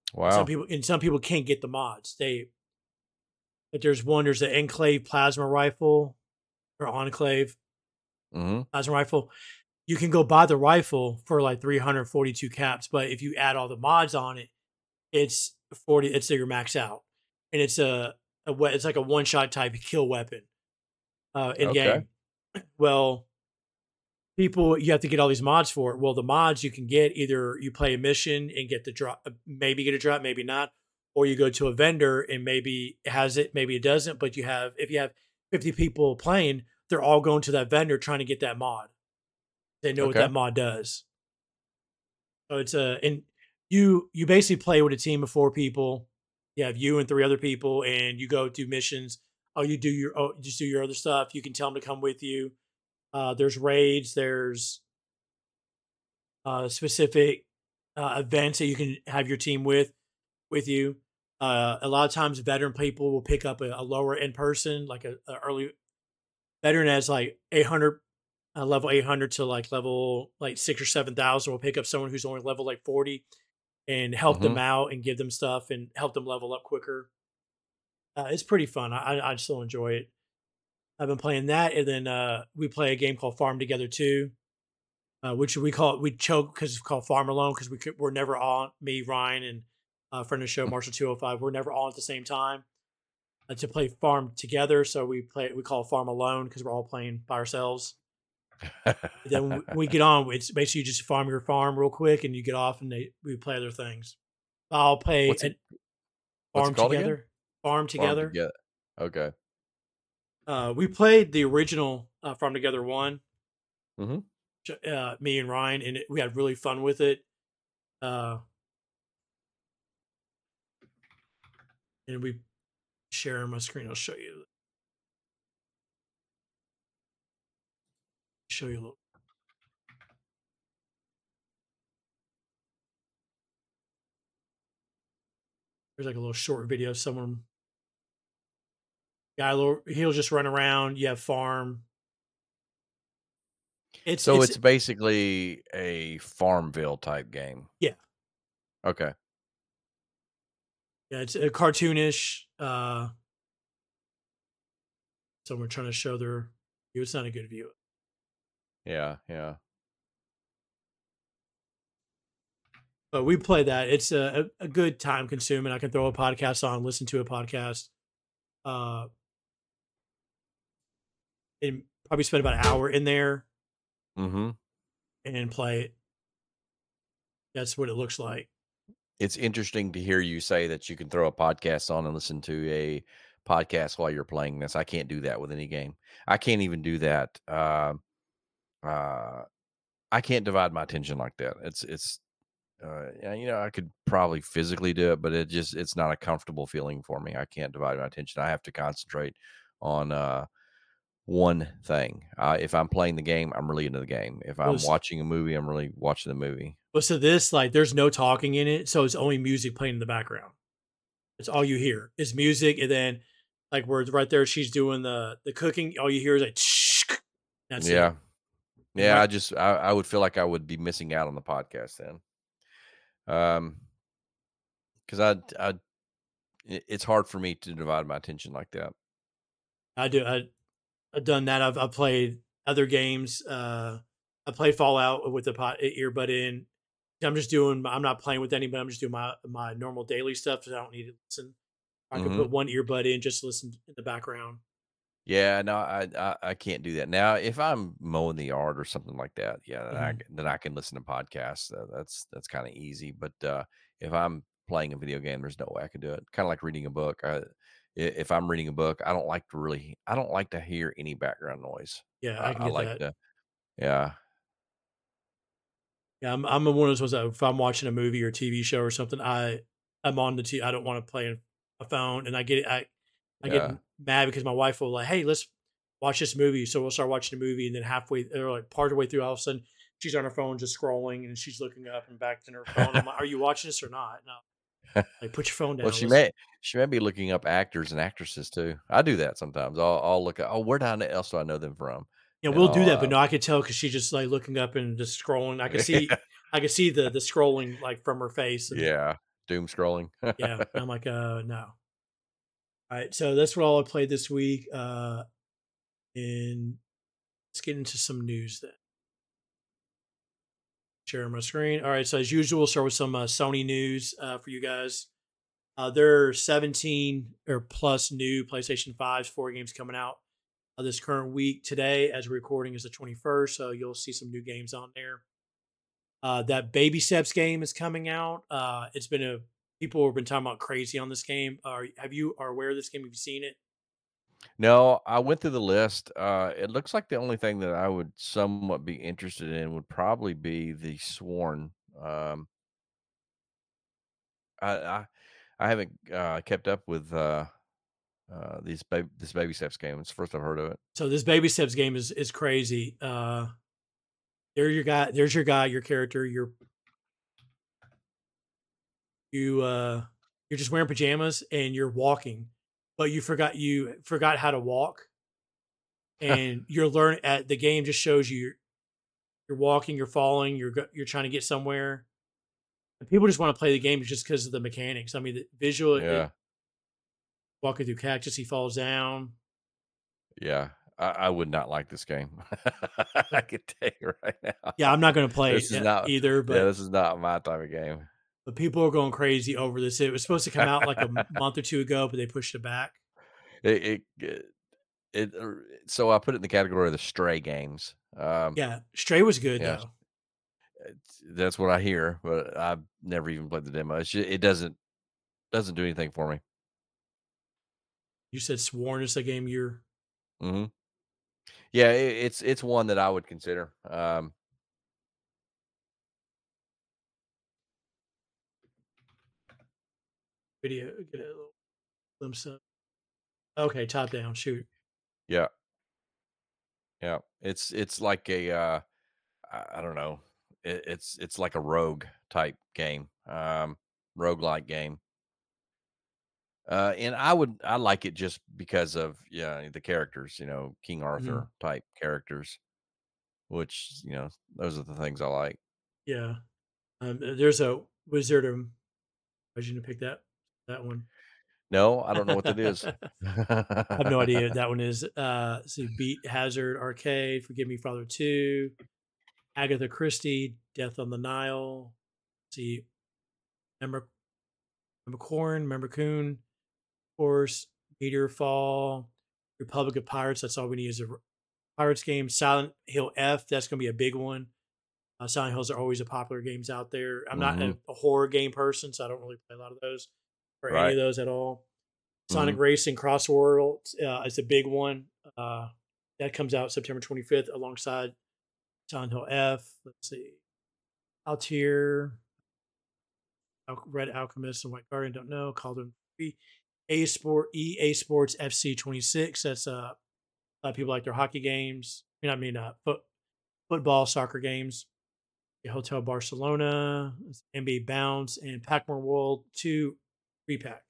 Some Wow. people and some people can't get the mods. They but there's one. There's the Enclave plasma rifle or Enclave Hmm. plasma rifle. You can go buy the rifle for like three hundred forty-two caps, but if you add all the mods on it, it's forty. It's your max out, and it's a, a we- it's like a one shot type kill weapon uh, in Okay. game. Well, people you have to get all these mods for it. Well, the mods you can get either you play a mission and get the drop, uh, maybe get a drop, maybe not, or you go to a vendor and maybe it has it, maybe it doesn't. But you have if you have fifty people playing, they're all going to that vendor trying to get that mod. They know what Okay. that mod does. So it's a and you you basically play with a team of four people. You have you and three other people, and you go do missions. Oh, you do your oh, just do your other stuff. You can tell them to come with you. Uh, there's raids. There's uh, specific uh, events that you can have your team with with you. Uh, a lot of times, veteran people will pick up a, a lower end person, like a, a early veteran as like eight hundred, uh, level eight hundred to like level like six or seven thousand. Will pick up someone who's only level like forty and help them Hmm. out and give them stuff and help them level up quicker. Uh, it's pretty fun. I, I still enjoy it. I've been playing that, and then uh, we play a game called Farm Together too, uh, which we call we choke because it's called Farm Alone because we could, we're never all me Ryan and uh, friend of the show Marshall two oh five. We're never all at the same time uh, to play Farm Together. So we play we call it Farm Alone because we're all playing by ourselves. Then when we, we get on, it's basically you just farm your farm real quick, and you get off, and they we play other things. I'll play What's it? a What's it Farm called again? Together. Farm Farm Together. together. Okay. Uh, we played the original uh, Farm Together one, Hmm. uh, me and Ryan, and it, we had really fun with it. Uh, and we share my screen. I'll show you. Show you a little. There's like a little short video. Someone guy, he'll just run around. You have farm. It's So it's it's basically a Farmville type game. yeah Okay. yeah. It's a cartoonish. Uh, so we're trying to show their view. It's not a good view. Yeah. Yeah. But we play that. It's a, a, a good time consuming. I can throw a podcast on, listen to a podcast, uh, and probably spend about an hour in there Hmm. and play it. That's what it looks like. It's interesting to hear you say that you can throw a podcast on and listen to a podcast while you're playing this. I can't do that with any game. I can't even do that. Uh, uh, I can't divide my attention like that. It's it's uh, yeah, you know, I could probably physically do it, but it just it's not a comfortable feeling for me. I can't divide my attention. I have to concentrate on uh, one thing. Uh, if I'm playing the game, I'm really into the game. If I'm Was watching a movie, I'm really watching the movie. well, so this like there's no talking in it, so it's only music playing in the background. It's all you hear is music, and then like where it's right there, she's doing the the cooking. All you hear is like, that's it. Yeah, And yeah. right, I just I, I would feel like I would be missing out on the podcast then. Um, because I I it- it's hard for me to divide my attention like that. I do. I I've done that. I've I've played other games. Uh, I played Fallout with the pot, earbud in. I'm just doing. I'm not playing with anybody. I'm just doing my my normal daily stuff. So I don't need to listen. I could Hmm. put one earbud in, just listen in the background. Yeah, no, I, I I can't do that. Now, if I'm mowing the yard or something like that, yeah, then I Mhm. c- then I can listen to podcasts. Uh, that's that's kind of easy. But uh, if I'm playing a video game, there's no way I can do it. Kind of like reading a book. I, i- if I'm reading a book, I don't like to really, I don't like to hear any background noise. Yeah, I, I can I get like that. to, yeah, Yeah, I'm I'm one of those ones that if I'm watching a movie or T V show or something, I I'm on the T. I don't want to play a phone, and I get I I get yeah. mad because my wife will like, hey, let's watch this movie. So we'll start watching the movie, and then halfway or like part of the way through, all of a sudden she's on her phone just scrolling, and she's looking up and back to her phone. I'm like, are you watching this or not? No, like put your phone Well, down. she Let's may she may be looking up actors and actresses too. I do that sometimes. I'll I'll look at, oh, where do I know, else do I know them from? yeah, And we'll do I'll that, but uh, no, I could tell because she's just like looking up and just scrolling. I could see I could see the the scrolling like from her face, and yeah, doom scrolling. Yeah, I'm like, uh, no. All right, so that's what all I played this week. Uh, and let's get into some news then. Share my screen. All right, so as usual, we'll start with some uh, Sony news uh, for you guys. Uh, there are seventeen or plus new PlayStation fives, four games coming out uh, this current week. Today, as we're recording, is the twenty-first, so you'll see some new games on there. Uh, that Baby Steps game is coming out. Uh, it's been a people have been talking about crazy on this game. Are have you are aware of this game? Have you seen it? No, I went through the list. Uh, it looks like the only thing that I would somewhat be interested in would probably be the Sworn. Um, I, I I haven't uh, kept up with uh, uh, these ba- this Baby Steps game. It's the first I've heard of it. So this Baby Steps game is is crazy. Uh, there's your guy. There's your guy. Your character. Your you uh, you're just wearing pajamas and you're walking, but you forgot you forgot how to walk, and you're learning at the game just shows you you're, you're walking, you're falling, you're go- you're trying to get somewhere, and people just want to play the game just because of the mechanics. I mean, the visual, it, Yeah, walking through cactus, he falls down. yeah. I, I would not like this game. I can tell you right now. Yeah, I'm not going to play This it is uh, not. either, Yeah, but this is not my type of game. but people are going crazy over this. It was supposed to come out like a month or two ago, but they pushed it back. It, it, it, uh, so I put it in the category of the stray games. Um, Yeah, Stray was good yeah, though. it's, that's what I hear, but I've never even played the demo. It's just, it doesn't doesn't do anything for me. You said Sworn is a game you're Hmm Yeah, it, it's it's one that I would consider. Um, video get a little glimpse of. Okay, top down shoot. yeah, yeah. It's it's like a uh, I, I don't know. It, it's it's like a rogue type game, um, roguelike game. Uh, and I would I like it just because of yeah the characters, you know, King Mhm. Arthur type characters, which you know those are the things I like. Yeah, um, there's a Wizard of. Why'd you pick that that one? No, I don't know what that is. I have no idea what that one is. Uh, let's see, Beat Hazard Arcade, Forgive Me Father two, Agatha Christie, Death on the Nile. Let's see, remember, remember Corn, remember Coon, of course, Meteor Fall, Republic of Pirates. That's all we need is a Pirates game. Silent Hill F. That's going to be a big one. Uh, Silent Hills are always a popular games out there. I'm not Hmm a, a horror game person, so I don't really play a lot of those or any Right. of those at all. hmm Sonic Racing Cross World uh, is a big one. Uh, that comes out September twenty-fifth alongside Silent Hill F. Let's see. Altair, Al- Red Alchemist, and White Guardian, don't know. Cauldron three. A Sport, E A Sports F C twenty-six. That's uh, a lot of people like their hockey games. I mean, I mean uh, foot, football, soccer games. Hotel Barcelona, N B A Bounce, and Pac-Man World two repack.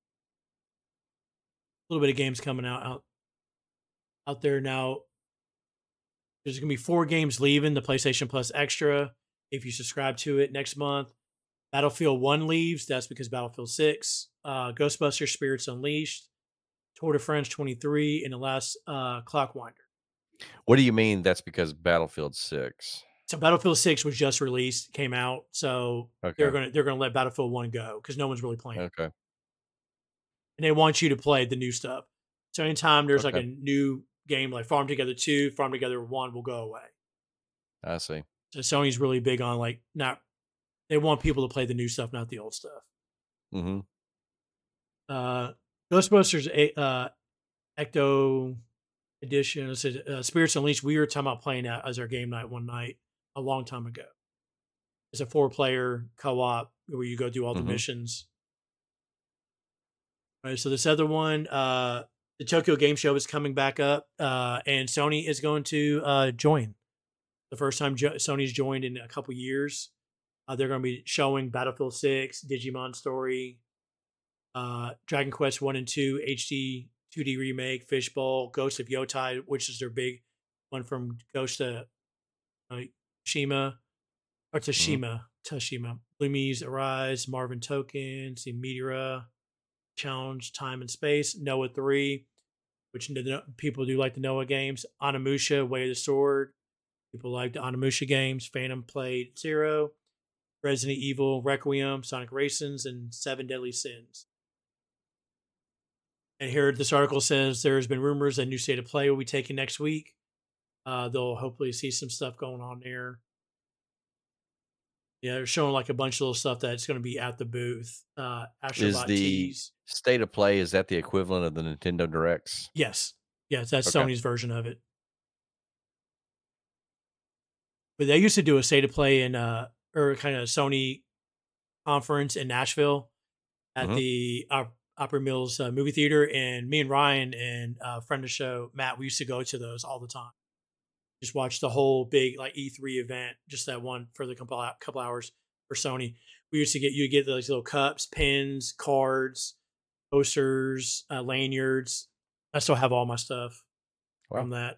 A little bit of games coming out out, out there now. There's going to be four games leaving the PlayStation Plus Extra if you subscribe to it next month. Battlefield one leaves. That's because Battlefield six. Uh, Ghostbusters Spirits Unleashed. Tour de France twenty-three. And the last uh, Clockwinder. What do you mean? That's because Battlefield Six. So Battlefield six was just released, came out. So they're Okay. going to they're going to let Battlefield one go because no one's really playing it. Okay. And they want you to play the new stuff. So anytime there's like Okay. a new game like Farm Together two, Farm Together one will go away. I see. So Sony's really big on like not they want people to play the new stuff, not the old stuff. hmm Uh, Ghostbusters uh, Ecto Edition, it said, uh, Spirits Unleashed. We were talking about playing that as our game night one night a long time ago. It's a four player co op where you go do all the hmm missions. All right, so this other one, uh, the Tokyo Game Show is coming back up, uh, and Sony is going to uh, join. The first time jo- Sony's joined in a couple years. Uh, they're going to be showing Battlefield six, Digimon Story, uh, Dragon Quest one and two, H D two D remake, Fishbowl, Ghost of Yotai, which is their big one from Ghost of uh, Tsushima, or Mhm. Tashima, Tashima. Lumi's Arise, Marvin Token, see Meteora, Challenge, Time and Space, Noah three, which people do like the Noah games. Onimusha, Way of the Sword. People like the Onimusha games. Phantom Blade Zero, Resident Evil, Requiem, Sonic Racings, and Seven Deadly Sins. And here this article says there's been rumors that new state of play will be taken next week. Uh, they'll hopefully see some stuff going on there. Yeah, they're showing like a bunch of little stuff that's going to be at the booth. Uh, Is Astrobot the Tees. state of play, is that the equivalent of the Nintendo Directs? Yes. Yes, that's Okay. Sony's version of it. But they used to do a state of play in uh or kind of Sony conference in Nashville at Mhm. the Op- Opera Mills uh, movie theater, and me and Ryan and uh, friend of the show Matt, we used to go to those all the time. Just watch the whole big like E three event, just that one for the couple couple hours for Sony. We used to get you get those little cups, pins, cards, posters, uh, lanyards. I still have all my stuff Wow. from that.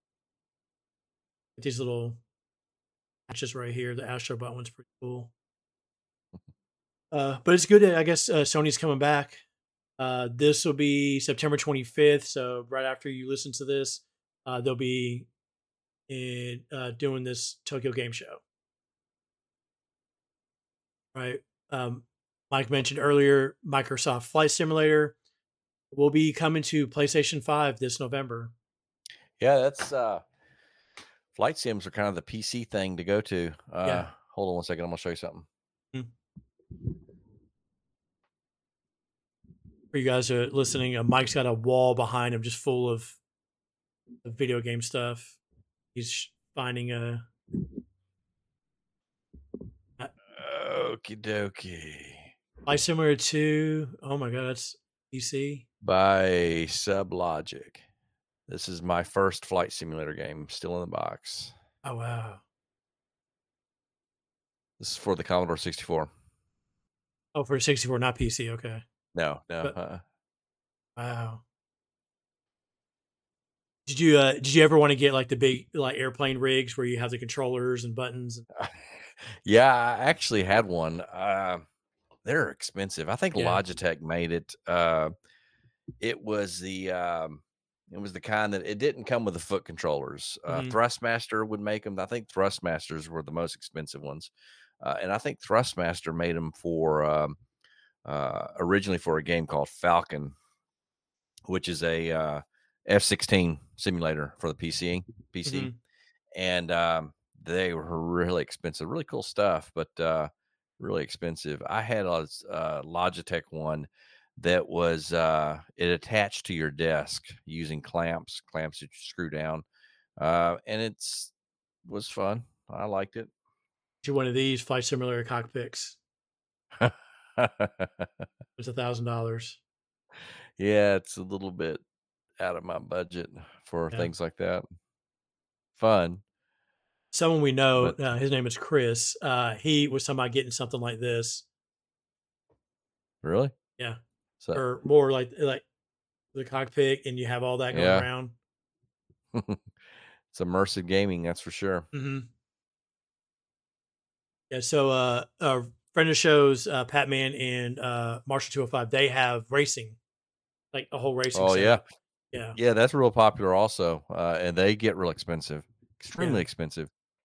These little patches right here. The Astrobot one's pretty cool. Uh, but it's good that I guess uh, Sony's coming back. Uh, this will be September twenty-fifth. So right after you listen to this, uh, they'll be in uh, doing this Tokyo Game Show. Right. Um, Mike mentioned earlier, Microsoft Flight Simulator will be coming to PlayStation five this November. Yeah, that's uh flight sims are kind of the P C thing to go to. Uh Yeah. hold on one second, I'm gonna show you something. Mm. For you guys who are listening, uh, Mike's got a wall behind him just full of, of video game stuff. He's finding a. a Okie dokie. Flight Simulator two. Oh my god, that's P C. By Sublogic. This is my first flight simulator game, still in the box. Oh wow. This is for the Commodore sixty-four. Oh, for sixty-four, not P C. Okay. No, no. But Uh-uh. wow. Did you uh did you ever want to get like the big like airplane rigs where you have the controllers and buttons? Yeah, I actually had one. Uh, they're expensive. I think Yeah. Logitech made it. Uh, it was the um, it was the kind that it didn't come with the foot controllers. Uh, Hmm. Thrustmaster would make them. I think Thrustmasters were the most expensive ones, uh, and I think Thrustmaster made them for um, uh, originally for a game called Falcon, which is a uh, F sixteen simulator for the P C. P C, Hmm. and um, they were really expensive. Really cool stuff, but uh, really expensive. I had a uh, Logitech one that was uh, it attached to your desk using clamps, clamps that you screw down, uh, and it's was fun. I liked it. You one of these Flight Simulator cockpits. It's a thousand dollars. Yeah, it's a little bit out of my budget for Yeah. things like that. Fun, Someone we know, but uh, his name is Chris. Uh, he was talking about getting something like this. really, Yeah. so Or more like like the cockpit, and you have all that going yeah, around. it's immersive gaming, that's for sure. Hmm. Yeah. So, uh, a friend of the shows, uh, Pat Man and uh, Marshall two oh five, they have racing, like a whole racing Oh yeah, setup. Yeah. yeah, that's real popular also, uh, and they get real expensive, extremely Yeah. expensive.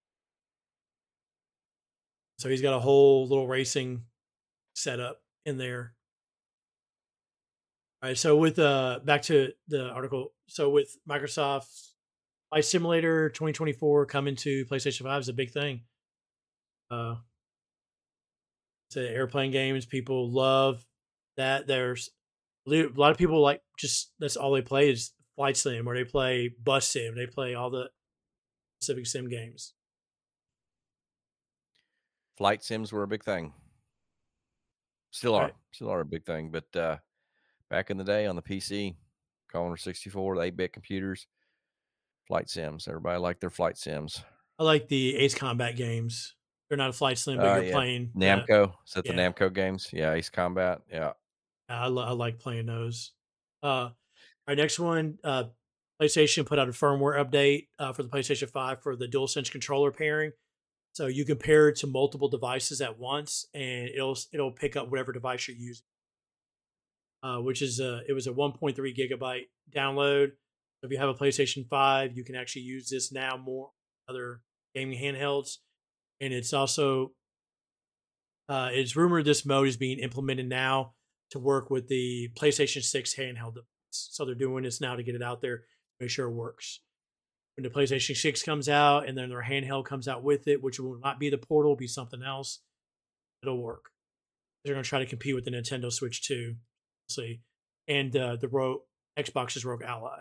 So he's got a whole little racing setup in there. All right. So with uh back to the article. So with Microsoft Flight Simulator twenty twenty-four coming to PlayStation five is a big thing. Uh to airplane games, people love that. There's a lot of people like just that's all they play is flight sim, or they play bus sim. They play all the specific sim games. Flight sims were a big thing. Still Right. are, still are a big thing. But uh, back in the day on the P C, Commodore sixty-four, the eight-bit computers, flight sims. Everybody liked their flight sims. I like the Ace Combat games. They're not a flight sim, but Oh you're yeah, playing the Namco. Is that the yeah. Namco games? Yeah, Ace Combat. Yeah. I, lo- I like playing those. Uh, our next one, uh, PlayStation put out a firmware update uh, for the PlayStation five for the DualSense controller pairing. So you can pair it to multiple devices at once, and it'll it'll pick up whatever device you're using. Uh, which is a it was a one point three gigabyte download. If you have a PlayStation five, you can actually use this now more other gaming handhelds, and it's also uh, it's rumored this mode is being implemented now to work with the PlayStation six handheld device. So they're doing this now to get it out there, to make sure it works. When the PlayStation six comes out, and then their handheld comes out with it, which will not be the Portal, will be something else, it'll work. They're going to try to compete with the Nintendo Switch too. See, and uh, the Rogue Xbox's Rogue Ally.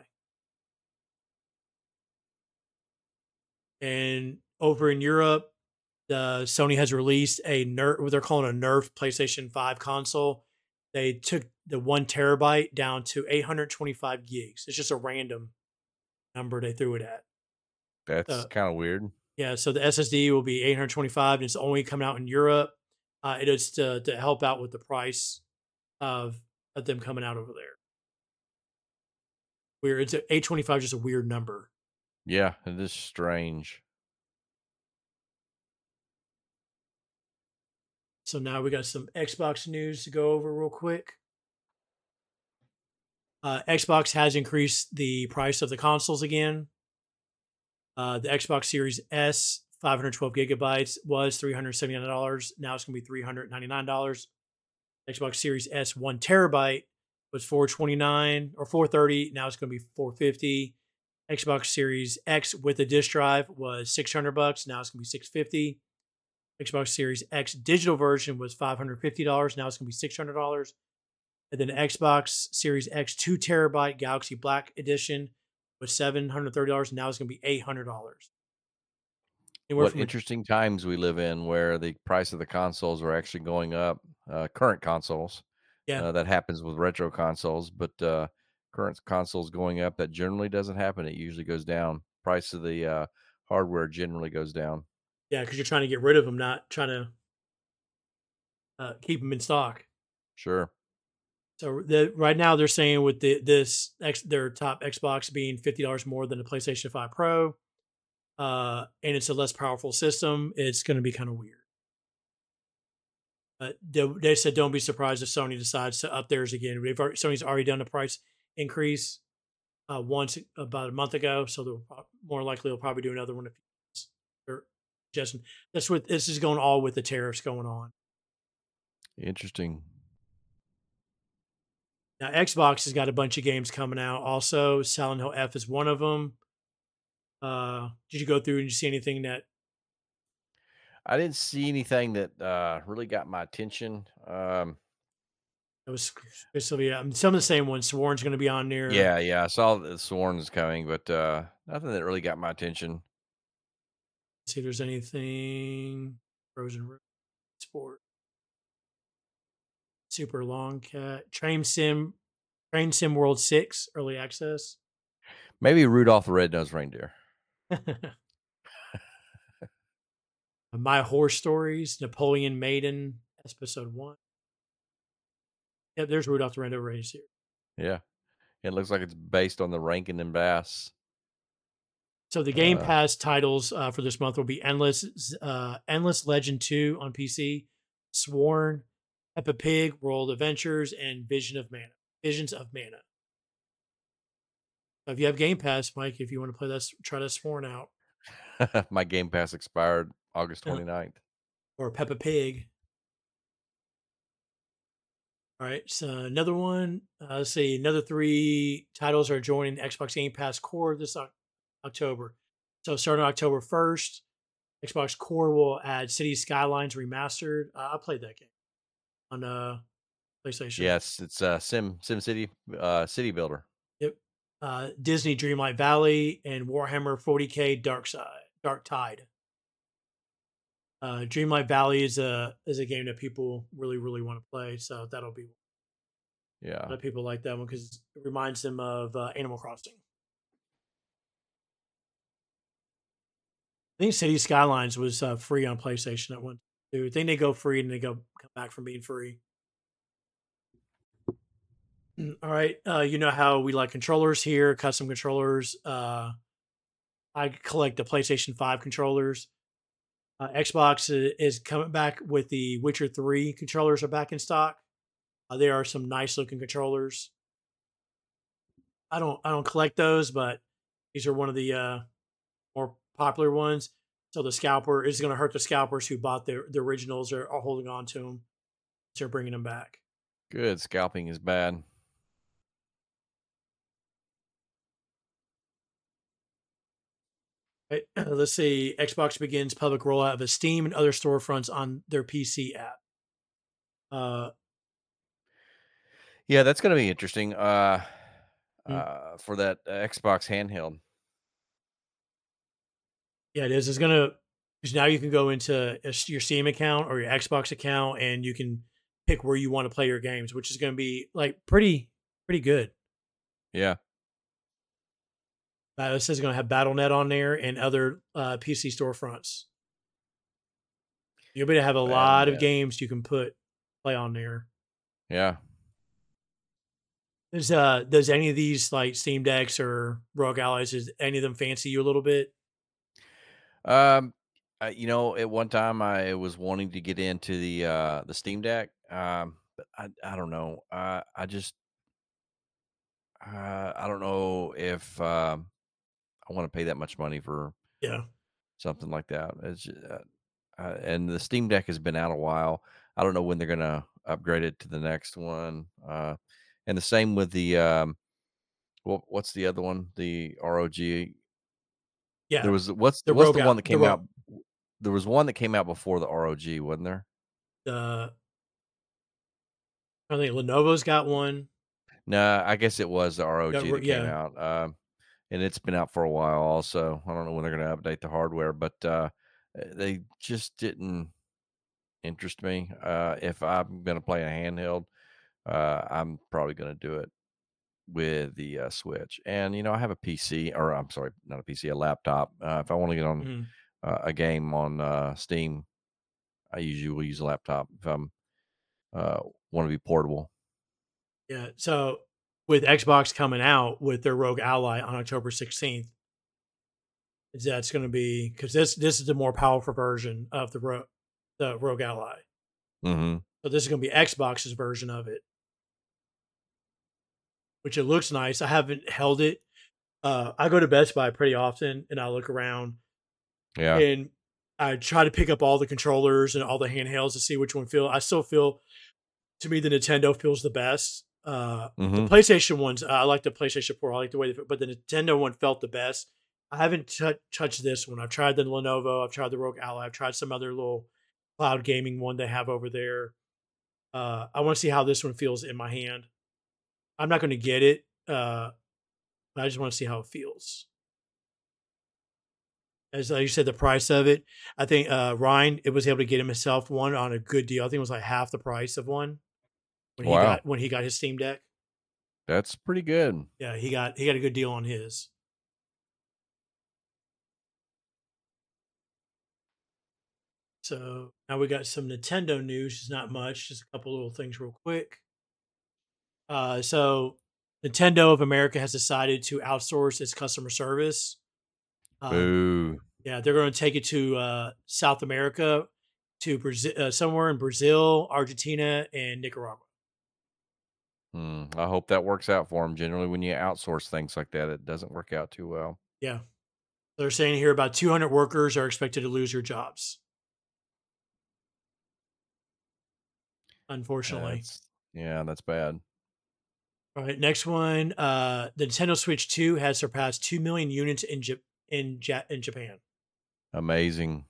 And over in Europe, the Sony has released a nerf, what they're calling a nerf PlayStation five console. They took the one terabyte down to eight hundred twenty-five gigs. It's just a random number they threw it at. That's Uh, kind of weird. yeah, so the S S D will be eight hundred twenty-five, and it's only coming out in Europe. Uh, it is to, to help out with the price of, of them coming out over there. Weird. It's eight twenty-five, just a weird number. Yeah, it is strange. So now we got some Xbox news to go over real quick. Uh, Xbox has increased the price of the consoles again. Uh, the Xbox Series S, five hundred twelve gigabytes, was three hundred seventy-nine dollars. Now it's going to be three hundred ninety-nine dollars. Xbox Series S, one terabyte, was four hundred twenty-nine dollars or four hundred thirty dollars. Now it's going to be four hundred fifty dollars. Xbox Series X with a disk drive was six hundred bucks. Now it's going to be six hundred fifty dollars. Xbox Series X digital version was five hundred fifty dollars. Now it's going to be six hundred dollars. And then Xbox Series X two terabyte Galaxy Black Edition was seven hundred thirty dollars. Now it's going to be eight hundred dollars. What interesting times we live in where the price of the consoles are actually going up, uh, current consoles. Yeah. Uh, that happens with retro consoles, but uh, current consoles going up, that generally doesn't happen. It usually goes down. Price of the uh, hardware generally goes down. Yeah, because you're trying to get rid of them, not trying to uh, keep them in stock. Sure. So the, right now they're saying with the, this X, their top Xbox being fifty dollars more than the PlayStation five Pro, uh, and it's a less powerful system, it's going to be kind of weird. Uh, they, they said don't be surprised if Sony decides to up theirs again. They've already, Sony's already done a price increase uh, once about a month ago, so they'll more likely they'll probably do another one if they're just that's what this is going all with the tariffs going on. Interesting. Now Xbox has got a bunch of games coming out. Also, Silent Hill F is one of them. Uh, did you go through and you see anything that? I didn't see anything that uh, really got my attention. Um, It was basically um, some of the same ones. Sworn's going to be on there. yeah, yeah, I saw that Sworn is coming, but uh, nothing that really got my attention. See if there's anything. Frozen Road, Sport, Super Long Cat, Train Sim, Train Sim World Six, early access. Maybe Rudolph the Red-Nosed Reindeer. My Horse Stories, Napoleon Maiden, episode one. Yeah, there's Rudolph the Red-Nosed Reindeer. Yeah, it looks like it's based on the Rankin and Bass. So the Game Uh, Pass titles uh, for this month will be Endless, uh, Endless Legend two on P C, Sworn, Peppa Pig, World Adventures, and Vision of Mana. Visions of Mana. So if you have Game Pass, Mike, if you want to play that, try that Sworn out. My Game Pass expired August Yeah. twenty-ninth. Or Peppa Pig. All right, so another one. Uh, let's see, another three titles are joining Xbox Game Pass Core this o- October. So starting October first, Xbox Core will add City Skylines Remastered. Uh, I played that game on uh, PlayStation. Yes, it's uh, Sim Sim City uh, City Builder. Yep. Uh, Disney Dreamlight Valley and Warhammer forty K Dark Side, Dark Tide. Uh, Dreamlight Valley is a is a game that people really really want to play, so that'll be a Yeah. lot of people like that one because it reminds them of uh, Animal Crossing. I think City Skylines was uh, free on PlayStation at one. I think they go free and they go come back from being free. All right, uh, you know how we like controllers here, custom controllers. Uh, I collect the PlayStation five controllers. Uh, Xbox is, is coming back with the Witcher three controllers are back in stock. Uh, there are some nice looking controllers. I don't I don't collect those, but these are one of the uh, more popular ones. So the scalper is going to hurt the scalpers who bought the the originals or are holding on to them. So they're bringing them back. Good. Scalping is bad. Right. Let's see. Xbox begins public rollout of a Steam and other storefronts on their P C app. Uh, Yeah, that's gonna be interesting, uh, mm, uh, for that, uh, Xbox handheld. yeah, it is. It's gonna because now you can go into a s- your Steam account or your Xbox account and you can pick where you want to play your games, which is going to be like pretty pretty good. Yeah, Uh, it says it's going to have Battle dot net on there and other uh, P C storefronts. You'll be able to have a lot of Battle dot net. games you can put play on there. Yeah. Does uh does any of these like Steam Decks or Rogue Allies is any of them fancy you a little bit? Um, uh, you know, at one time I was wanting to get into the, uh, the Steam Deck, um, but I I don't know. Uh, I just, uh, I don't know if, um, I wanna pay that much money for Yeah. something like that. It's ju uh, uh, and the Steam Deck has been out a while. I don't know when they're gonna upgrade it to the next one, uh, and the same with the, um, what what's the other one? The R O G. There Yeah. was what's The what's Rogue the one Out that the came Rogue out there was one that came out before the R O G, wasn't there? the I think Lenovo's got one. No, I guess it was the Got R O G Ro- that came yeah. out, um, and it's been out for a while also. I don't know when they're gonna update the hardware, but, uh, eh, they just didn't interest me. Uh, if I'm gonna play a handheld, uh, I'm probably gonna do it with the, uh, Switch, and, you know, I have a P C or I'm sorry, not a P C, a laptop. Uh, if I wanna get on, Mhm. uh, a game on, uh, Steam, I usually will use a laptop if I'm, uh, wanna be portable. Yeah. So with Xbox coming out with their Rogue Ally on October sixteenth, that's going to be because this this is the more powerful version of the Rogue the Rogue Ally. Mhm. So this is going to be Xbox's version of it, which it looks nice. I haven't held it. Uh, I go to Best Buy pretty often, and I look around Yeah. and I try to pick up all the controllers and all the handhelds to see which one feel. I still feel to me the Nintendo feels the best. Uh, the Mhm. PlayStation ones, uh, I like the PlayStation four. I like the way, they, but the Nintendo one felt the best. I haven't tou touched this one. I've tried the Lenovo. I've tried the Rogue Ally. I've tried some other little cloud gaming one they have over there. Uh, I want to see how this one feels in my hand. I'm not going to get it, uh, but I just want to see how it feels. As uh, you said, the price of it. I think uh, Ryan it was able to get himself one on a good deal. I think it was like half the price of one when he Wow. got when he got his Steam Deck. That's pretty good. Yeah, he got he got a good deal on his. So now we got some Nintendo news. It's not much, just a couple little things real quick. Uh, so Nintendo of America has decided to outsource its customer service. Um, Boo. yeah, they're going to take it to uh, South America, to Brazil, uh, somewhere in Brazil, Argentina, and Nicaragua. Mm, I hope that works out for them. Generally, when you outsource things like that, it doesn't work out too well. Yeah, they're saying here about two hundred workers are expected to lose their jobs. Unfortunately. That's yeah, that's bad. All right, next one. Uh, the Nintendo Switch two has surpassed two million units in Jap- in ja- in Japan, Amazing.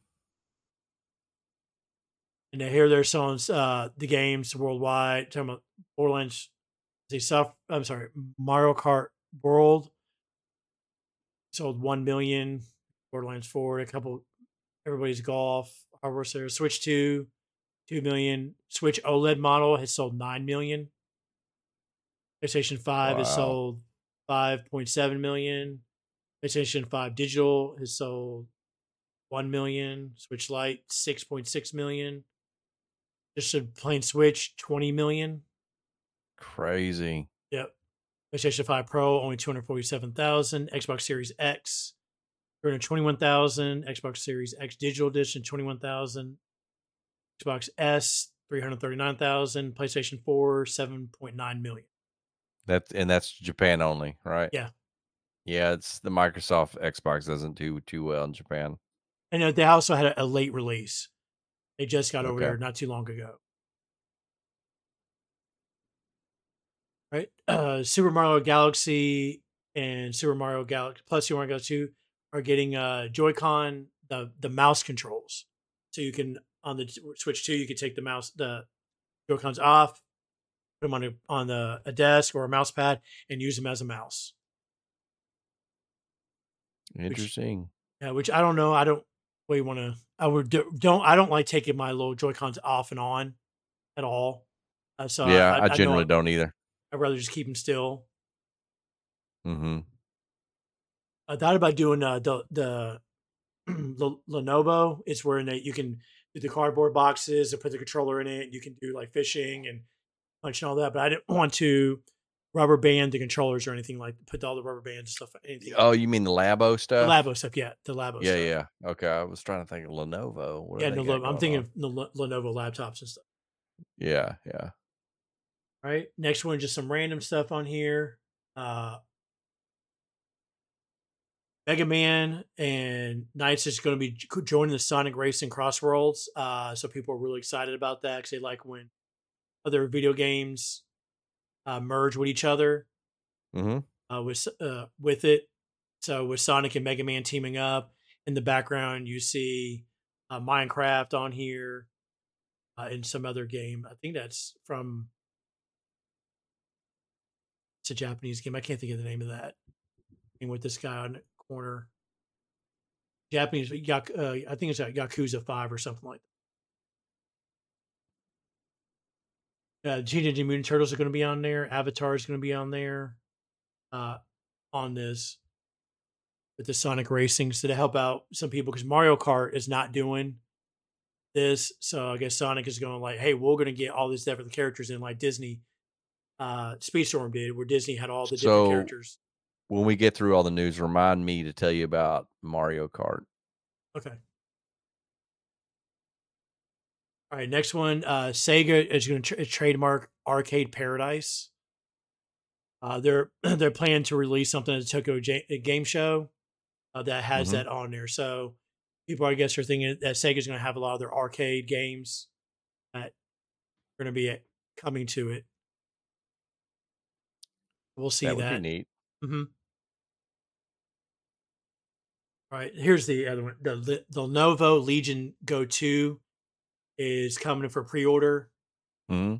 and here they're selling uh, the games worldwide. Talking about Borderlands, they suffer. I'm sorry, Mario Kart World sold one million. Borderlands four, a couple. Everybody's golf hardware there. Switch two, two million. Switch OLED model has sold nine million. PlayStation five has Wow. sold five point seven million. PlayStation five digital has sold one million. Switch Lite six point six million. Just a plain Switch twenty million. Crazy. Yep. PlayStation five Pro only two hundred forty-seven thousand. Xbox Series X three hundred twenty-one thousand. Xbox Series X Digital Edition, twenty-one thousand. Xbox S, three hundred thirty-nine thousand. PlayStation four, seven point nine million. That's and that's Japan only, right? Yeah. Yeah, it's the Microsoft Xbox doesn't do too well in Japan. And uh, they also had a, a late release. They just got over Okay. there not too long ago. Right? Uh, Super Mario Galaxy and Super Mario Galaxy plus Super Mario Galaxy two are getting uh, Joy-Con, the the mouse controls. So you can on the Switch two, you can take the mouse the Joy-Cons off, put them on a on the, a desk or a mouse pad, and use them as a mouse. Interesting. Which, uh, which I don't know. I don't really want to. I would do, don't. I don't like taking my little Joy-Cons off and on at all. Uh, so Yeah, I, I, I, I generally know don't either. I'd rather just keep them still. Mm-hmm. I thought about doing uh, the the L- Lenovo. It's where in it you can do the cardboard boxes and put the controller in it. You can do like fishing and punch and all that. But I didn't want to rubber band the controllers or anything like put all the rubber bands and stuff. Anything. Oh, like you mean the Labo the stuff? Labo stuff, yeah, the Labo Yeah, stuff. yeah. Okay, I was trying to think of Lenovo. What Yeah, do they no, got I'm going thinking on? of the Le- Lenovo laptops and stuff. Yeah, yeah. All right, next one, just some random stuff on here. Uh, Mega Man and Knights is going to be joining the Sonic Racing Crossworlds. Uh, so people are really excited about that because they like when other video games uh, merge with each other Mm-hmm. uh, with uh, with it. So with Sonic and Mega Man teaming up, in the background you see uh, Minecraft on here uh, and some other game. I think that's from it's a Japanese game. I can't think of the name of that. And with this guy on the corner, Japanese, Yak, uh, I think it's a Yakuza Five or something like that. Uh, Teenage Mutant Turtles are going to be on there. Avatar is going to be on there. Uh, on this with the Sonic Racing, so to help out some people because Mario Kart is not doing this. So I guess Sonic is going like, hey, we're going to get all these different characters in like Disney uh, Speedstorm did, where Disney had all the different So characters. when we get through all the news, remind me to tell you about Mario Kart. Okay. All right, next one. Uh, Sega is going to tra- trademark Arcade Paradise. Uh, they're they're planning to release something at the Tokyo J- Game Show uh, that has Mm-hmm. that on there. So people, I guess, are thinking that Sega's going to have a lot of their arcade games that are going to be uh, coming to it. We'll see That would be that. neat. Mm-hmm. All right, here's the other one. The the, the Lenovo Legion Go two is coming for pre-order. Mm-hmm.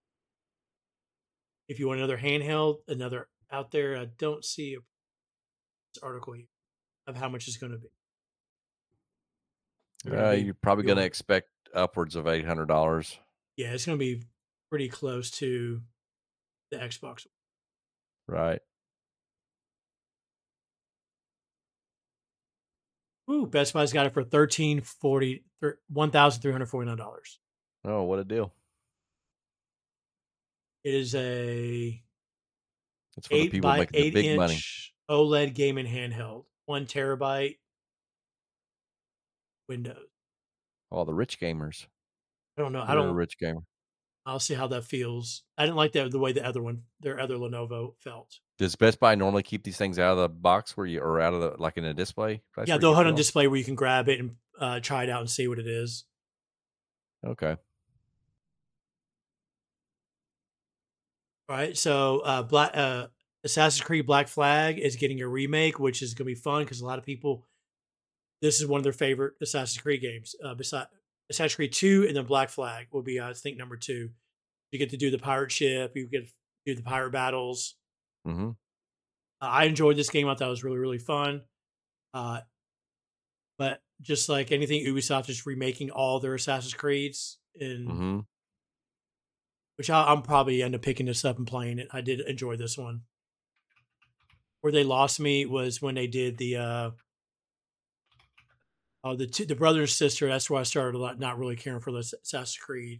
If you want another handheld, another out there, I don't see a this article here of how much it's going to be. They're gonna Uh, be you're probably going to pre-order. expect upwards of eight hundred dollars. Yeah, it's going to be pretty close to the Xbox. Right. Ooh, Best Buy's got it for thirteen forty, one thousand three hundred forty nine dollars. Oh, what a deal! It is a It's for the eight people by making the eight big money. inch OLED gaming handheld, one terabyte Windows. All the rich gamers. I don't know. I You're a don't. rich gamer. I'll see how that feels. I didn't like that the way the other one, their other Lenovo felt. Does Best Buy normally keep these things out of the box where you or out of the like in a display? Place Yeah, where you they'll can have feel on 'em? display where you can grab it and uh, try it out and see what it is. Okay. All right, so uh, Black uh, Assassin's Creed Black Flag is getting a remake, which is going to be fun because a lot of people. This is one of their favorite Assassin's Creed games. Uh, besides Assassin's Creed Two, and then Black Flag will be, I think, number two. You get to do the pirate ship. You get to do the pirate battles. Mm-hmm. Uh, I enjoyed this game. I thought it was really, really fun. Uh, but just like anything, Ubisoft is remaking all their Assassin's Creeds, and Mm-hmm. which I, I'm probably end up picking this up and playing it. I did enjoy this one. Where they lost me was when they did the uh, oh the two, the brother and sister. That's where I started a lot, not really caring for the Assassin's Creed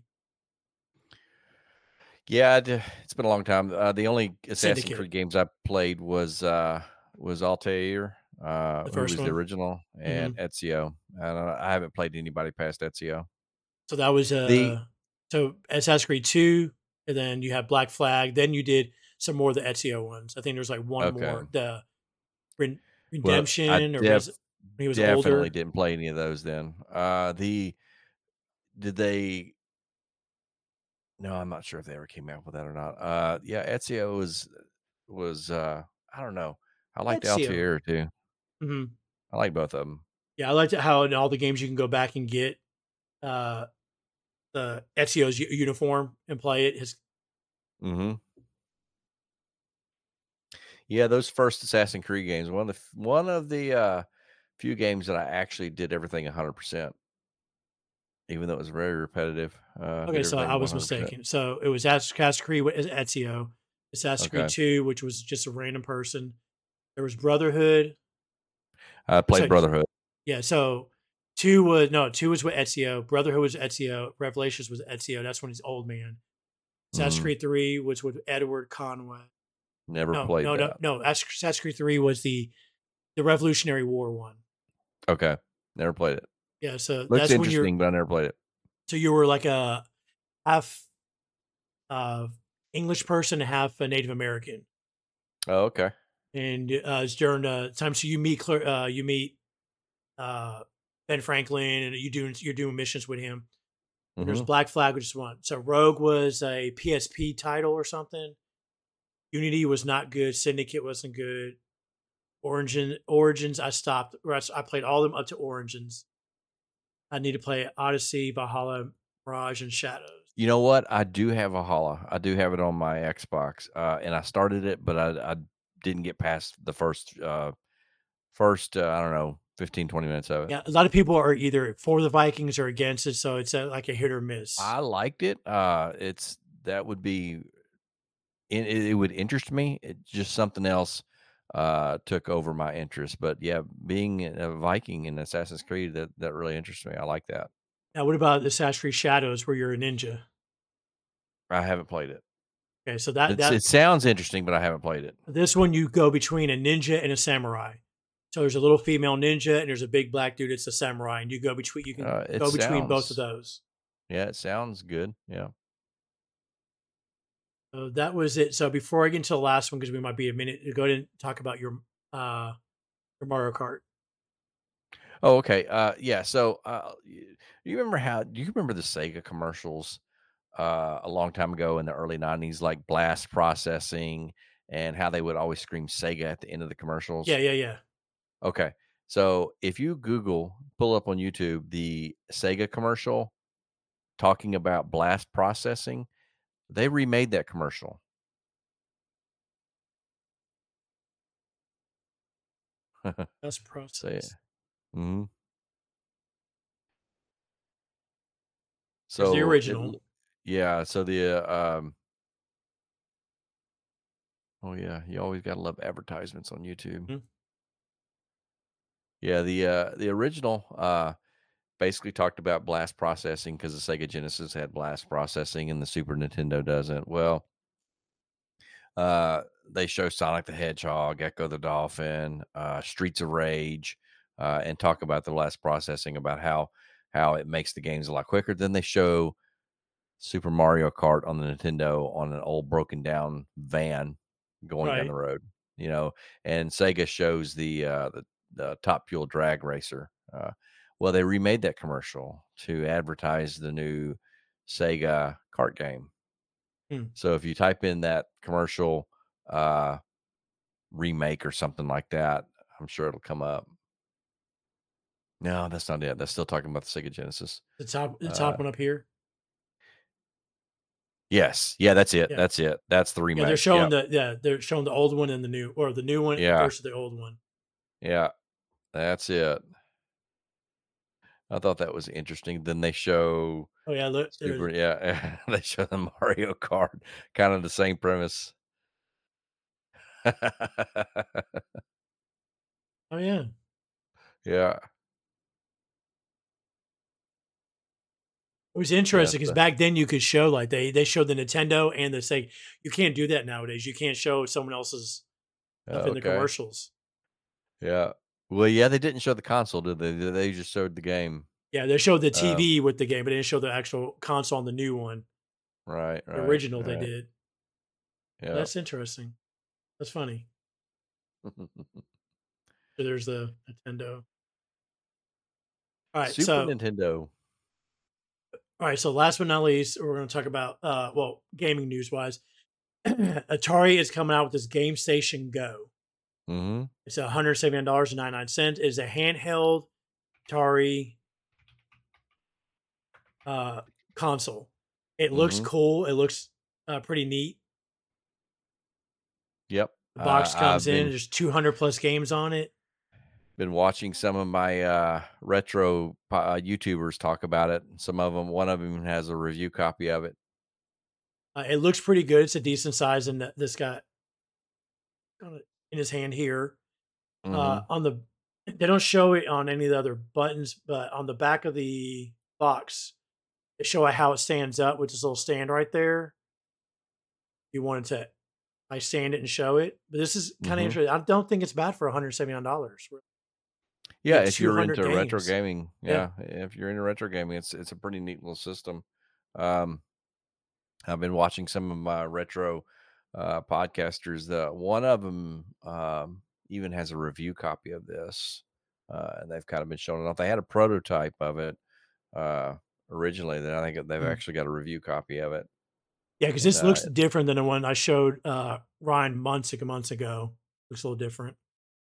Yeah, d- it's been a long time. Uh, the only Assassin's Syndicate. Creed games I played was uh was Altair, uh, The who first was the one. original, Hmm. and Ezio. I don't know, I haven't played anybody past Ezio. So that was The uh so Assassin's Creed two, and then you have Black Flag. Then you did some more of the Ezio ones. I think there's like one okay. more, the Ren- Well, I Redemption or Res- def when he was definitely older. didn't play any of those then. Uh, the did they No, I'm not sure if they ever came out with that or not. Uh, yeah, Ezio was was, uh, I don't know. I liked Ezio. Altair too. Hmm. I like both of them. Yeah, I liked it how in all the games you can go back and get uh the Ezio's u- uniform and play it. His Mhm. Yeah, those first Assassin's Creed games, one of the f one of the, uh, few games that I actually did everything one hundred percent, even though it was very repetitive, uh, Okay, did so everything I was one hundred percent. mistaken. So it was Assassin's Creed with Ezio, Assassin's Creed Okay. two, which was just a random person. There was Brotherhood. I played So Brotherhood. yeah, so two was no two was with Ezio. Brotherhood was Ezio. Revelations was Ezio. That's when he's old man. Assassin's Mhm. Creed three was with Edward Conway. Never No, played no, no, that. no. Assassin's Creed three was the the Revolutionary War one. Okay. Never played it. Yeah, so Looks that's when you're interesting, but I never played it. so you were like a half uh, English person, half a Native American, Oh, okay. and uh, it's during the time. So you meet Cla- uh, you meet uh, Ben Franklin, and you doing you're doing missions with him. And there's Mhm. Black Flag, which is one. So Rogue was a P S P title or something. Unity was not good. Syndicate wasn't good. Origin Origins, I stopped. or I s- I played all of them up to Origins. I need to play Odyssey, Valhalla, Mirage, and Shadows. You know what? I do have a Valhalla. I do have it on my Xbox, uh, and I started it, but I I didn't get past the first, uh first, uh, I don't know, fifteen twenty minutes of it. Yeah, a lot of people are either for the Vikings or against it, so it's a, like a hit or miss. I liked it. Uh, it's that would be it it it would interest me. It just something else, uh, took over my interest, but yeah, being a Viking in Assassin's Creed, that that really interests me. I like that. Now, what about Assassin's Creed Shadows, where you're a ninja? I haven't played it. Okay, so that It's that it sounds interesting, but I haven't played it. this one you go between a ninja and a samurai. So there's a little female ninja and there's a big black dude. It's a samurai, and you go between. You can Uh, it go between both of sounds those. Yeah, it sounds good. Yeah. So that was it. So before I get into the last one, because we might be a minute, go ahead and talk about your uh your Mario Kart. Oh, okay. Uh, yeah. So, uh, y- you remember how? Do you remember the Sega commercials uh, a long time ago in the early nineties, like blast processing, and how they would always scream Sega at the end of the Yeah, commercials? yeah, yeah. Okay. So, if you Google, pull up on YouTube the Sega commercial talking about blast processing, they remade that commercial. That's So, yeah. process. Mhm. There's the So, it, original. l- yeah. So the uh, um, oh yeah, you always gotta love advertisements on YouTube. Mhm. Yeah, the, uh, the original, uh, basically talked about blast processing because the Sega Genesis had blast processing and the Super Nintendo doesn't. Well, uh, they show Sonic the Hedgehog, Echo the Dolphin, uh, Streets of Rage, uh, and talk about the blast processing, about how how it makes the games a lot quicker. Then they show Super Mario Kart on the Nintendo on an old broken down van going down the Right. road, you know, and Sega shows the uh the, the Top Fuel Drag Racer. Uh well, they remade that commercial to advertise the new Sega kart game. Hmm. So if you type in that commercial uh remake or something like that, I'm sure it'll come up. No, that's not it. That's still talking about the Sega Genesis. The top, the Uh top one up here. yes. Yeah, that's it. Yeah, That's it. That's the yeah. They're remake. showing Yep. the yeah they're showing the old one and the new, or the new one Yeah. versus the old one. Yeah. That's it. I thought that was interesting. Then they show Oh yeah, look. Super There's yeah, they show the Mario Kart, kind of the same premise. oh yeah. Yeah, It was yeah, interesting because so back then you could show like they they showed the Nintendo and the Sega. You can't do that nowadays. You can't show someone else's stuff oh, in the okay. commercials. Yeah. Well, yeah, they didn't show the console, did they? They they just showed the game. Yeah, they showed the Um, T V with the game, but they didn't show the actual console on the new one. right, The right, original they right. did. Yeah. That's interesting. That's funny. So there's the Nintendo. All right, Super so Nintendo. all right, so last but not least, we're going to talk about uh, well, gaming news wise, Atari is coming out with this Game Station Go. Mhm, It's one hundred seventy-nine dollars and ninety-nine cents. It is a handheld Atari uh, console. It looks mhm. cool. It looks uh, pretty neat. Yep. The Uh, box comes I've in. been There's two hundred plus games on it. been watching some of my, uh, retro po uh, YouTubers talk about it. Some of them, one of them has a review copy of it. Uh, it looks pretty good. It's a decent size, and this got in his hand here. Uh, Mhm. on the, they don't show it on any of the other buttons, but on the back of the box, they show how it stands up with this little stand right there. You wanted to, I stand it and show it, but this is kind of Mhm. interesting. I don't think it's bad for one hundred seventy-nine dollars. You Yeah, get if you're two hundred into retro games. gaming, Yeah. yeah, if you're into retro gaming, it's it's a pretty neat little system. Um, I've been watching some of my retro, uh, podcasters. The one of them, um, even has a review copy of this, uh, and they've kind of been showing it off. They had a prototype of it, uh, originally, then I think they've Mm. actually got a review copy of it, Yeah, because and, this uh looks different than the one I showed uh, Ryan months ago. Months ago, looks a little different.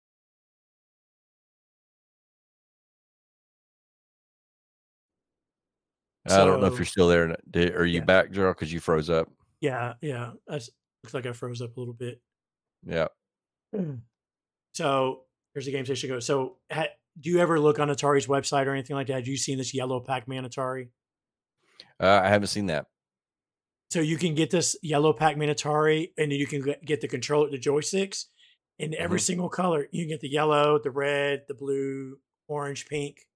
I don't know if you're So still there. N di Are you yeah, back, Gerald? Because you froze up. yeah, yeah. That's looks like I froze up a little bit. Yeah. Mm. So here's the game station go. So ha, do you ever look on Atari's website or anything like that? Have you seen this yellow Pac-Man Atari? Uh, I haven't seen that. So you can get this yellow Pac-Man Atari, and then you can get get the controller, the joysticks, in every Mhm. single color. You can get the yellow, the red, the blue, orange, pink.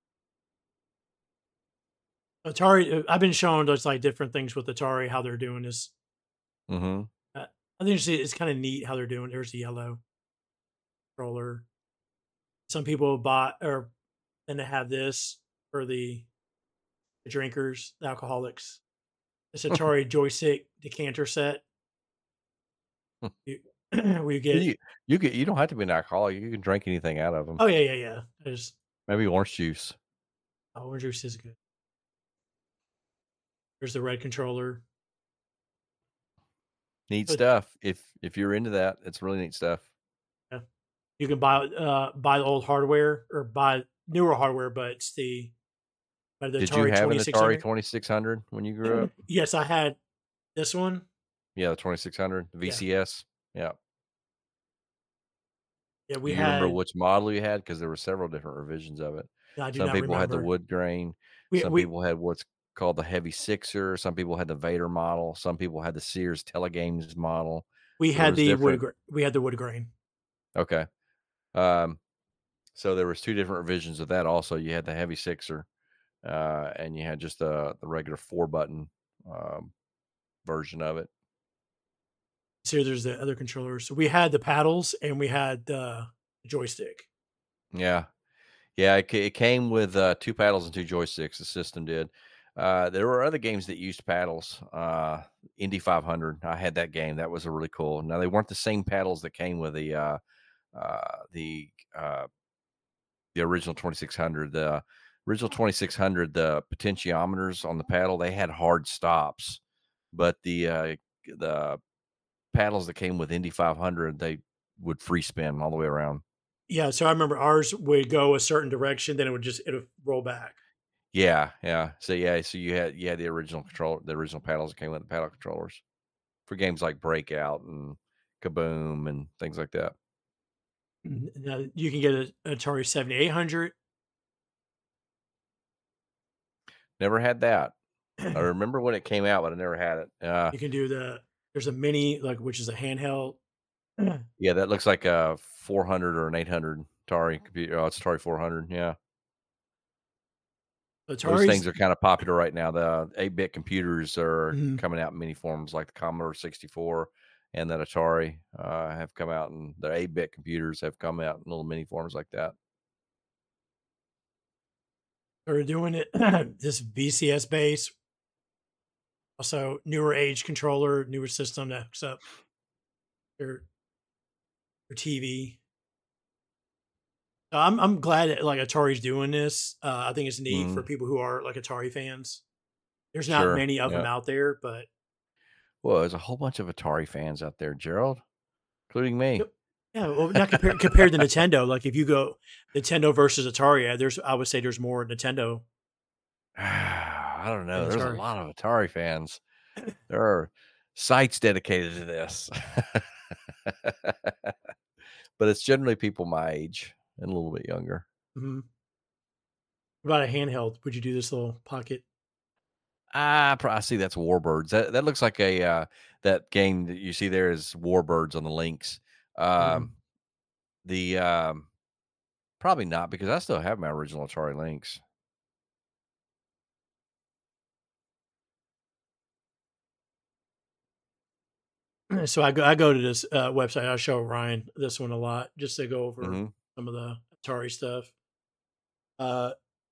Atari, uh, I've been shown those like different things with Atari, how they're doing this. Mhm. Uh, I think it's, it's kind of neat how they're doing. There's the yellow controller. Some people bought or and they have this for the, the drinkers, the alcoholics. This Atari joystick decanter set. You, where you get You you can you don't have to be an alcoholic, you can drink anything out of them. oh yeah yeah yeah. There's Maybe orange juice. oh, orange juice is good. There's the red controller. Neat But stuff. If if you're into that, it's really neat stuff. yeah, you can buy uh buy the old hardware or buy newer hardware, but it's the by the Did you Atari have an twenty six Atari hundred. twenty-six hundred when you grew up? Yes, I had this one. Yeah, the twenty-six hundred, the Yeah, V C S? Yeah. yeah, Do we you remember had. which model you had? Because there were several different revisions of it. I do Some not people had the remember. wood grain, We some we people had what's called the Heavy Sixer, some people had the Vader model, some people had the Sears Telegames model. we So there had was the wood. different. gra- We had the wood grain. Okay. Um, so there was two different revisions of that also. You had the Heavy Sixer, uh, and you had just the the regular four button, um, version of it. So there's the other controllers. So we had the paddles and we had the joystick. Yeah. Yeah, it, ca- it came with uh, two paddles and two joysticks. The system did. Uh, there were other games that used paddles. Uh, Indy five hundred. I had that game. That was a really cool. Now they weren't the same paddles that came with the uh, uh, the uh, the original twenty-six hundred. The original twenty-six hundred. The potentiometers on the paddle they had hard stops, but the uh, the paddles that came with Indy five hundred they would free spin all the way around. Yeah, so I remember ours would go a certain direction, then it would just it would roll back. Yeah, yeah. So yeah, so you had you had the original control, the original paddles that came with the paddle controllers for games like Breakout and Kaboom and things like that. Mhm. Now you can get a Atari seventy-eight hundred. Never had that. I remember when it came out, but I never had it. Uh, You can do the there's a mini like which is a handheld. The yeah, that looks like a four hundred or an eight hundred Atari computer. Oh, it's Atari four hundred. Yeah, those Atari's things are kind of popular right now. The eight-bit computers are mhm. coming out in many forms, like the Commodore sixty-four and that Atari uh, have come out, and the eight-bit computers have come out in little mini forms like that. They're doing it this V C S base, also newer age controller, newer system that hooks up their their T V. So I'm I'm glad that like Atari's doing this. Uh, I think it's neat for Mhm. people who are like Atari fans. There's not Sure. many of them Yeah. out there, but Well, there's a whole bunch of Atari fans out there, Gerald, including me. yep. Yeah, well, not compared compared to Nintendo. Like if you go Nintendo versus Atari, yeah, there's I would say there's more Nintendo I don't than know. There's a Atari. lot of Atari fans. There are sites dedicated to this. But it's generally people my age and a little bit younger. Mhm. What about a handheld? Would you do this little pocket? Ah, pro I see that's Warbirds. That that looks like a, uh that game that you see there is Warbirds on the links. Um, Mm. the, um probably not because I still have my original Atari Lynx. So I go I go to this uh, website. I show Ryan this one a lot just to go over Mhm, some of the Atari stuff. Uh,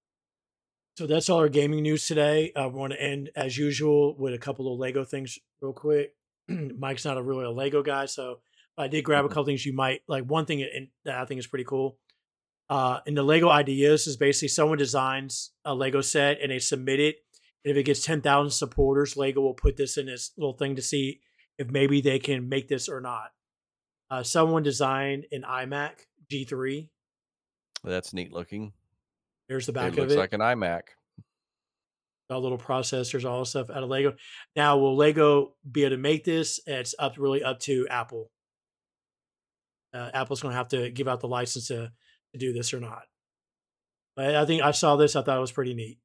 so that's all our gaming news today. I want to end as usual with a couple of Lego things real quick. Mike's not a really a Lego guy, so I did grab a mhm. couple things you might like. One thing in, that I think is pretty cool. Uh, and the Lego ideas is basically someone designs a Lego set and they submit it. And if it gets ten thousand supporters, Lego will put this in this little thing to see if maybe they can make this or not. Uh, someone designed an iMac G three. That's neat looking. There's the It back of looks it. like an iMac. All little processors, all the stuff out of Lego. Now, will Lego be able to make this? It's up really up to Apple. Uh, Apple's going to have to give out the license to, to do this or not. But I think I saw this. I thought it was pretty neat.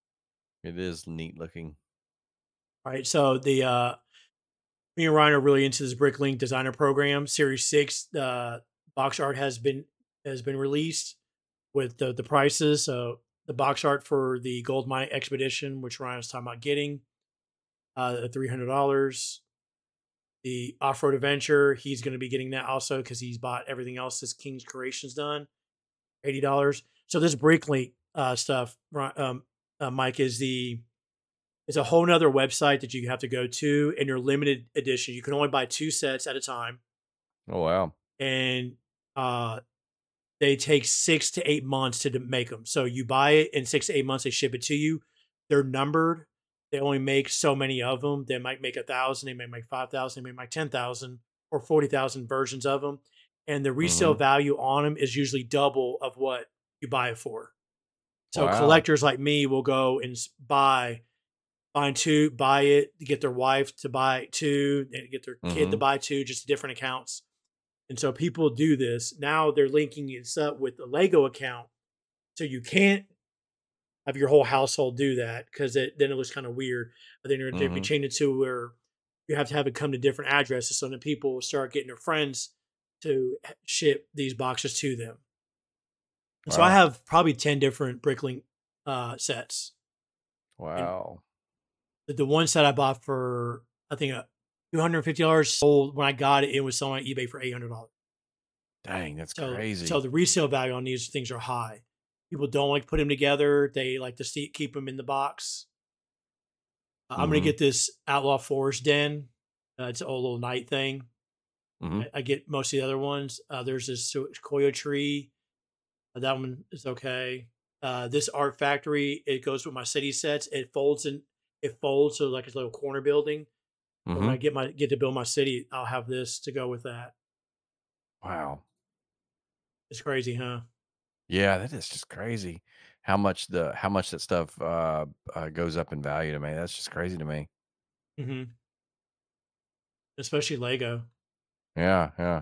It is neat looking. All right. So the uh, me and Ryan are really into this Bricklink designer program. Series six uh, box art has been has been released with the, the prices. So the box art for the Gold Mine Expedition, which Ryan was talking about getting, uh, three hundred dollars. The Off Road Adventure, he's going to be getting that also because he's bought everything else this King's Creations done, eighty dollars. So this Bricklink uh, stuff, um, uh, Mike, is the it's a whole nother website that you have to go to, and your limited edition. You can only buy two sets at a time, Oh, wow. and uh, they take six to eight months to make them. So you buy it in six to eight months, they ship it to you. They're numbered. They only make so many of them. They might make a thousand. They may make five thousand. They may make ten thousand or forty thousand versions of them, and the resale Mhm. value on them is usually double of what you buy it for. So Wow. collectors like me will go and buy find two, buy it, to get their wife to buy two, and get their kid to Mhm. buy two, just different accounts. And so people do this. Now they're linking this up with the Lego account. So you can't have your whole household do that because it, then it looks kind of weird. But then they're be Mhm. changing to where you have to have it come to different addresses. So then people will start getting their friends to ship these boxes to them. And so I Wow. have probably ten different Bricklink uh, sets. And Wow. the, the one set I bought for, I think, uh, two hundred fifty dollars sold when I got it. It was selling on eBay for eight hundred dollars. Dang, that's So so crazy. the resale value on these things are high. People don't like to put them together. They like to see, keep them in the box. Uh, I'm gonna Mhm. get this Outlaw Forest Den. Uh, it's a little night thing. Mhm. I, I get most of the other ones. Uh, there's this Sequoia tree. Uh, that one is okay. Uh, this Art Factory, it goes with my city sets. It folds in. It folds so like it's a little corner building. So when I Mhm. get my get to build my city, I'll have this to go with that. Wow. It's crazy, huh? Yeah, that is just crazy how much the how much that stuff, uh, uh, goes up in value to me. That's just crazy to me. Hmm. Especially Lego. Yeah, yeah.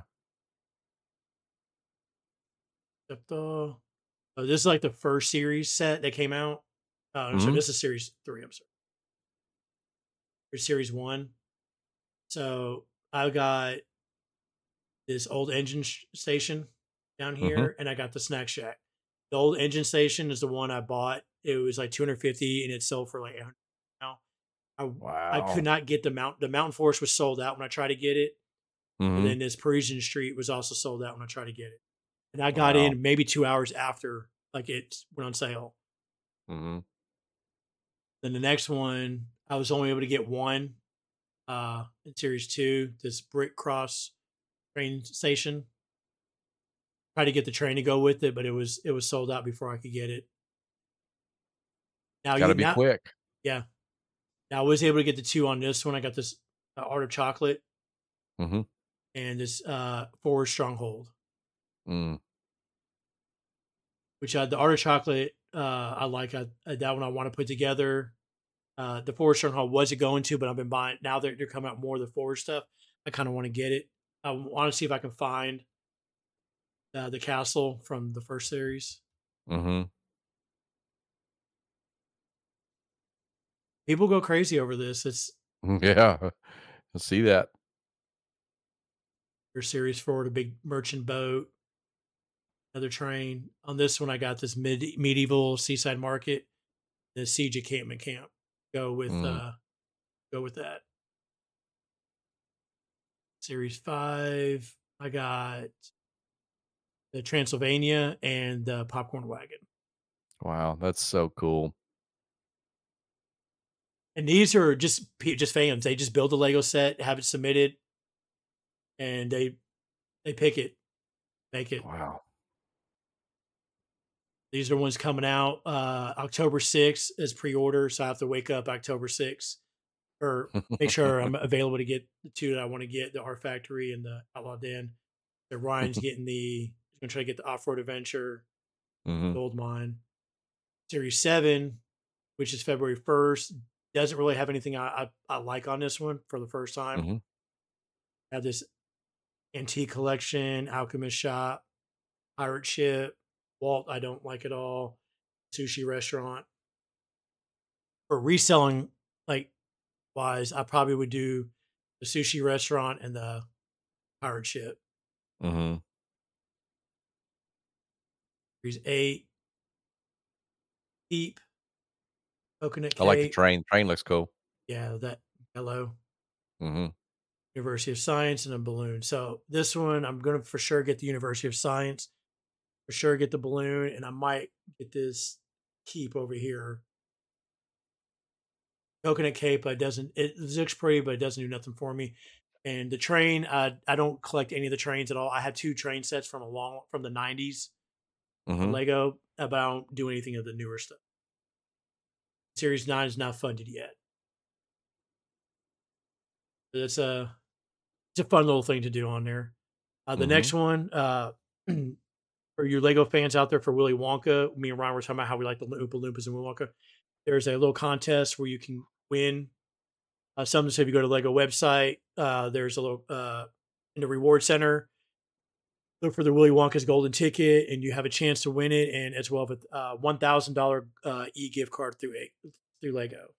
Except, uh, oh, this is like the first series set that came out. Oh, I'm sorry, Mhm. this is series three. I'm sorry, or series one. So I got this old engine sh- station down Mhm. here, and I got the snack shack. The old engine station is the one I bought. It was like two hundred fifty, and it sold for like eight hundred. Now I I could Wow. not get the mount. The Mountain Forest was sold out when I tried to get it, and Mhm. then this Parisian Street was also sold out when I tried to get it. And I got Wow. in maybe two hours after like it went on sale. Mhm. Then the next one, I was only able to get one uh, in Series two, this Brick Cross train station. Tried to get the train to go with it, but it was it was sold out before I could get it. Now you Gotta be now quick. yeah. Now I was able to get the two on this one. I got this uh, Art of Chocolate Mhm. and this uh, Forward Stronghold, Mm. which uh, the Art of Chocolate uh, I like. I, uh, that one I want to put together. Uh, the Forward Stronghold wasn't going to, but I've been buying now. They're, they're coming out more of the Forward stuff. I kind of want to get it. I want to see if I can find uh, the castle from the first series. Mhm. People go crazy over this. It's Yeah. I see that. their series forward, a big merchant boat, another train. On this one, I got this mid medieval seaside market, the siege encampment camp. Go with Mm. uh, go with that. Series five. I got the Transylvania and the popcorn wagon. Wow, that's so cool. And these are just just fans. They just build a Lego set, have it submitted, and they they pick it, make it. Wow. These are ones coming out uh, October sixth as pre-order, so I have to wake up October sixth or make sure I'm available to get the two that I want to get: the Art Factory and the Outlaw Den. So Ryan's getting the he's gonna try to get the Off Road Adventure, Mhm. Gold Mine Series Seven, which is February first. Doesn't really have anything I, I, I like on this one for the first time. Mhm. I have this antique collection, Alchemist Shop, Pirate Ship, Walt. I don't like at all. Sushi restaurant for reselling, like wise, I probably would do the sushi restaurant and the pirate ship. Mhm. Series eight, Peep, Coconut I like the Cake. train. Train looks cool. Yeah, that hello. Mhm. University of Science and a balloon. So this one, I'm gonna for sure get the University of Science. For sure get the balloon, and I might get this keep over here. Coconut Cape, but it doesn't it looks pretty, but it doesn't do nothing for me. And the train, uh, I don't collect any of the trains at all. I have two train sets from a long from the nineties on Mhm. Lego, but I don't do anything of the newer stuff. Series nine is not funded yet. But it's a it's a fun little thing to do on there. Uh, the next Mhm. one, uh, for you Lego fans out there, for Willy Wonka, me and Ryan were talking about how we like the Oompa Loompas and Willy Wonka. There's a little contest where you can win uh, something. So if you go to the Lego website, uh, there's a little uh, in the reward center. Look for the Willy Wonka's golden ticket, and you have a chance to win it, and as well with uh, one thousand dollar uh, e gift card through a, through Lego.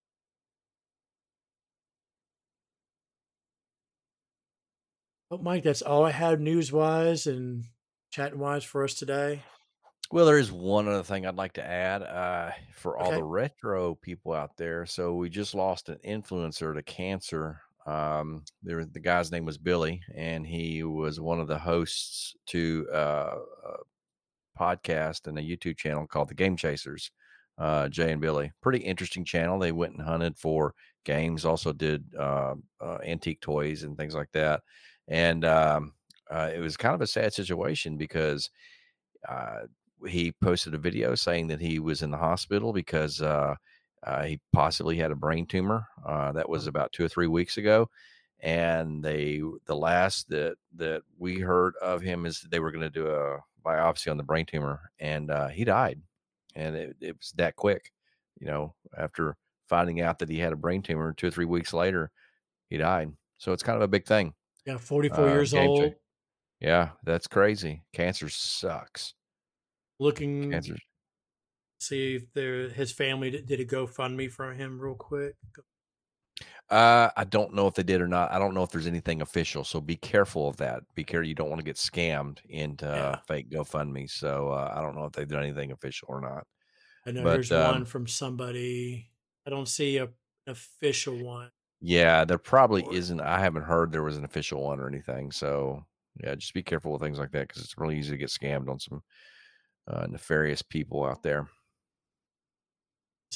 But Mike, that's all I had news wise and chatting wise for us today. Well, there is one other thing I'd like to add, uh, for all the Okay. retro people out there. So we just lost an influencer to cancer. Um, there, the guy's name was Billy, and he was one of the hosts to uh, a podcast and a YouTube channel called The Game Chasers. Uh, Jay and Billy, pretty interesting channel. They went and hunted for games, also did uh, uh, antique toys and things like that. And um, uh, it was kind of a sad situation because uh, he posted a video saying that he was in the hospital because uh, uh, he possibly had a brain tumor. Uh, that was Um, about two or three weeks ago, and they the last that that we heard of him is they were going to do a biopsy on the brain tumor, and uh, he died, and it, it was that quick. You know, after finding out that he had a brain tumor, two or three weeks later, he died. So it's kind of a big thing. yeah, forty-four Uh, years game changer. old, Yeah, that's crazy. Cancer sucks. looking Cancer. see if there his family did, did a GoFundMe for him real quick. Uh, I don't know if they did or not. I don't know if there's anything official, so be careful of that. Be careful. You don't want to get scammed into uh, Yeah, fake GoFundMe. So uh, I don't know if they've done anything official or not. I know But here's one um, from somebody. I don't see a, an official one yeah, there probably for it. isn't. I haven't heard there was an official one or anything. So yeah, just be careful with things like that because it's really easy to get scammed on some uh, nefarious people out there.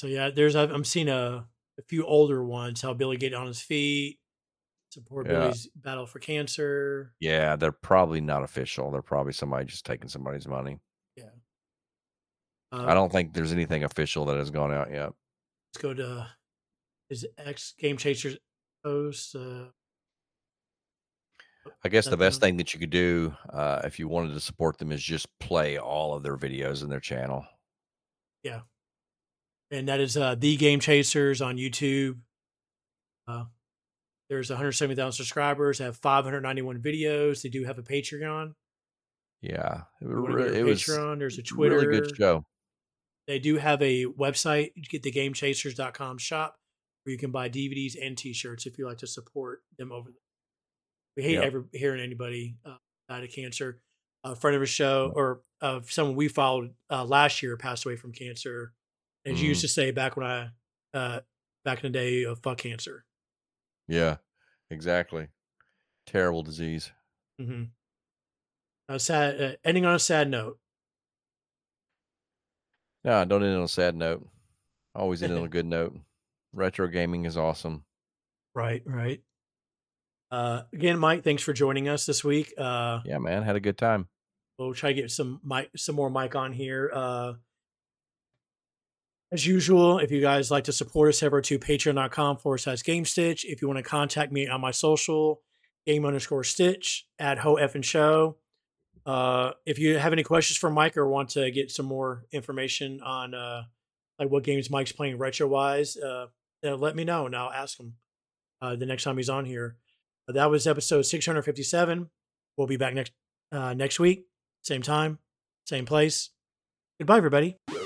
So yeah, there's I've, I'm seeing a, a few older ones. How Billy get on his feet, support Yeah. Billy's battle for cancer. Yeah, they're probably not official. They're probably somebody just taking somebody's money. Yeah. I Uh, don't think there's anything official that has gone out yet. let's go to his ex Game Chasers post. Uh, I guess the best nothing. thing that you could do, uh, if you wanted to support them is just play all of their videos in their channel. Yeah, and that is uh, the Game Chasers on YouTube. Uh, there's one hundred seventy thousand subscribers. Have five hundred ninety-one videos. They do have a Patreon. Yeah, it, You wa- want to get re- a it was Patreon? There's a really good Twitter. show. They do have a website. You get the game chasers dot com shop where you can buy D V Ds and T-shirts if you like to support them over there. We hate Yep. ever hearing anybody uh, died of cancer. A friend of a show or uh, someone we followed uh, last year passed away from cancer. As you used Mhm. to say back when I, uh, back in the day of fuck cancer. Yeah, exactly. Terrible disease. Mm-hmm. Uh, sad, uh, ending on a sad note. No, don't end on a sad note. Always end on a good note. Retro gaming is awesome. Right, right. Uh, again, Mike, thanks for joining us this week. Uh, Yeah, man, had a good time. we'll try to get some Mike, some more Mike on here. Uh, as usual, if you guys like to support us, head over to patreon.com forward slash game stitch. If you want to contact me on my social, game underscore stitch at Ho Effin Show. Uh, if you have any questions for Mike or want to get some more information on uh, like what games Mike's playing retro wise, uh, uh, let me know and I'll ask him uh, the next time he's on here. Uh, that was episode six hundred fifty-seven. We'll be back next uh, next week, same time, same place. Goodbye, everybody.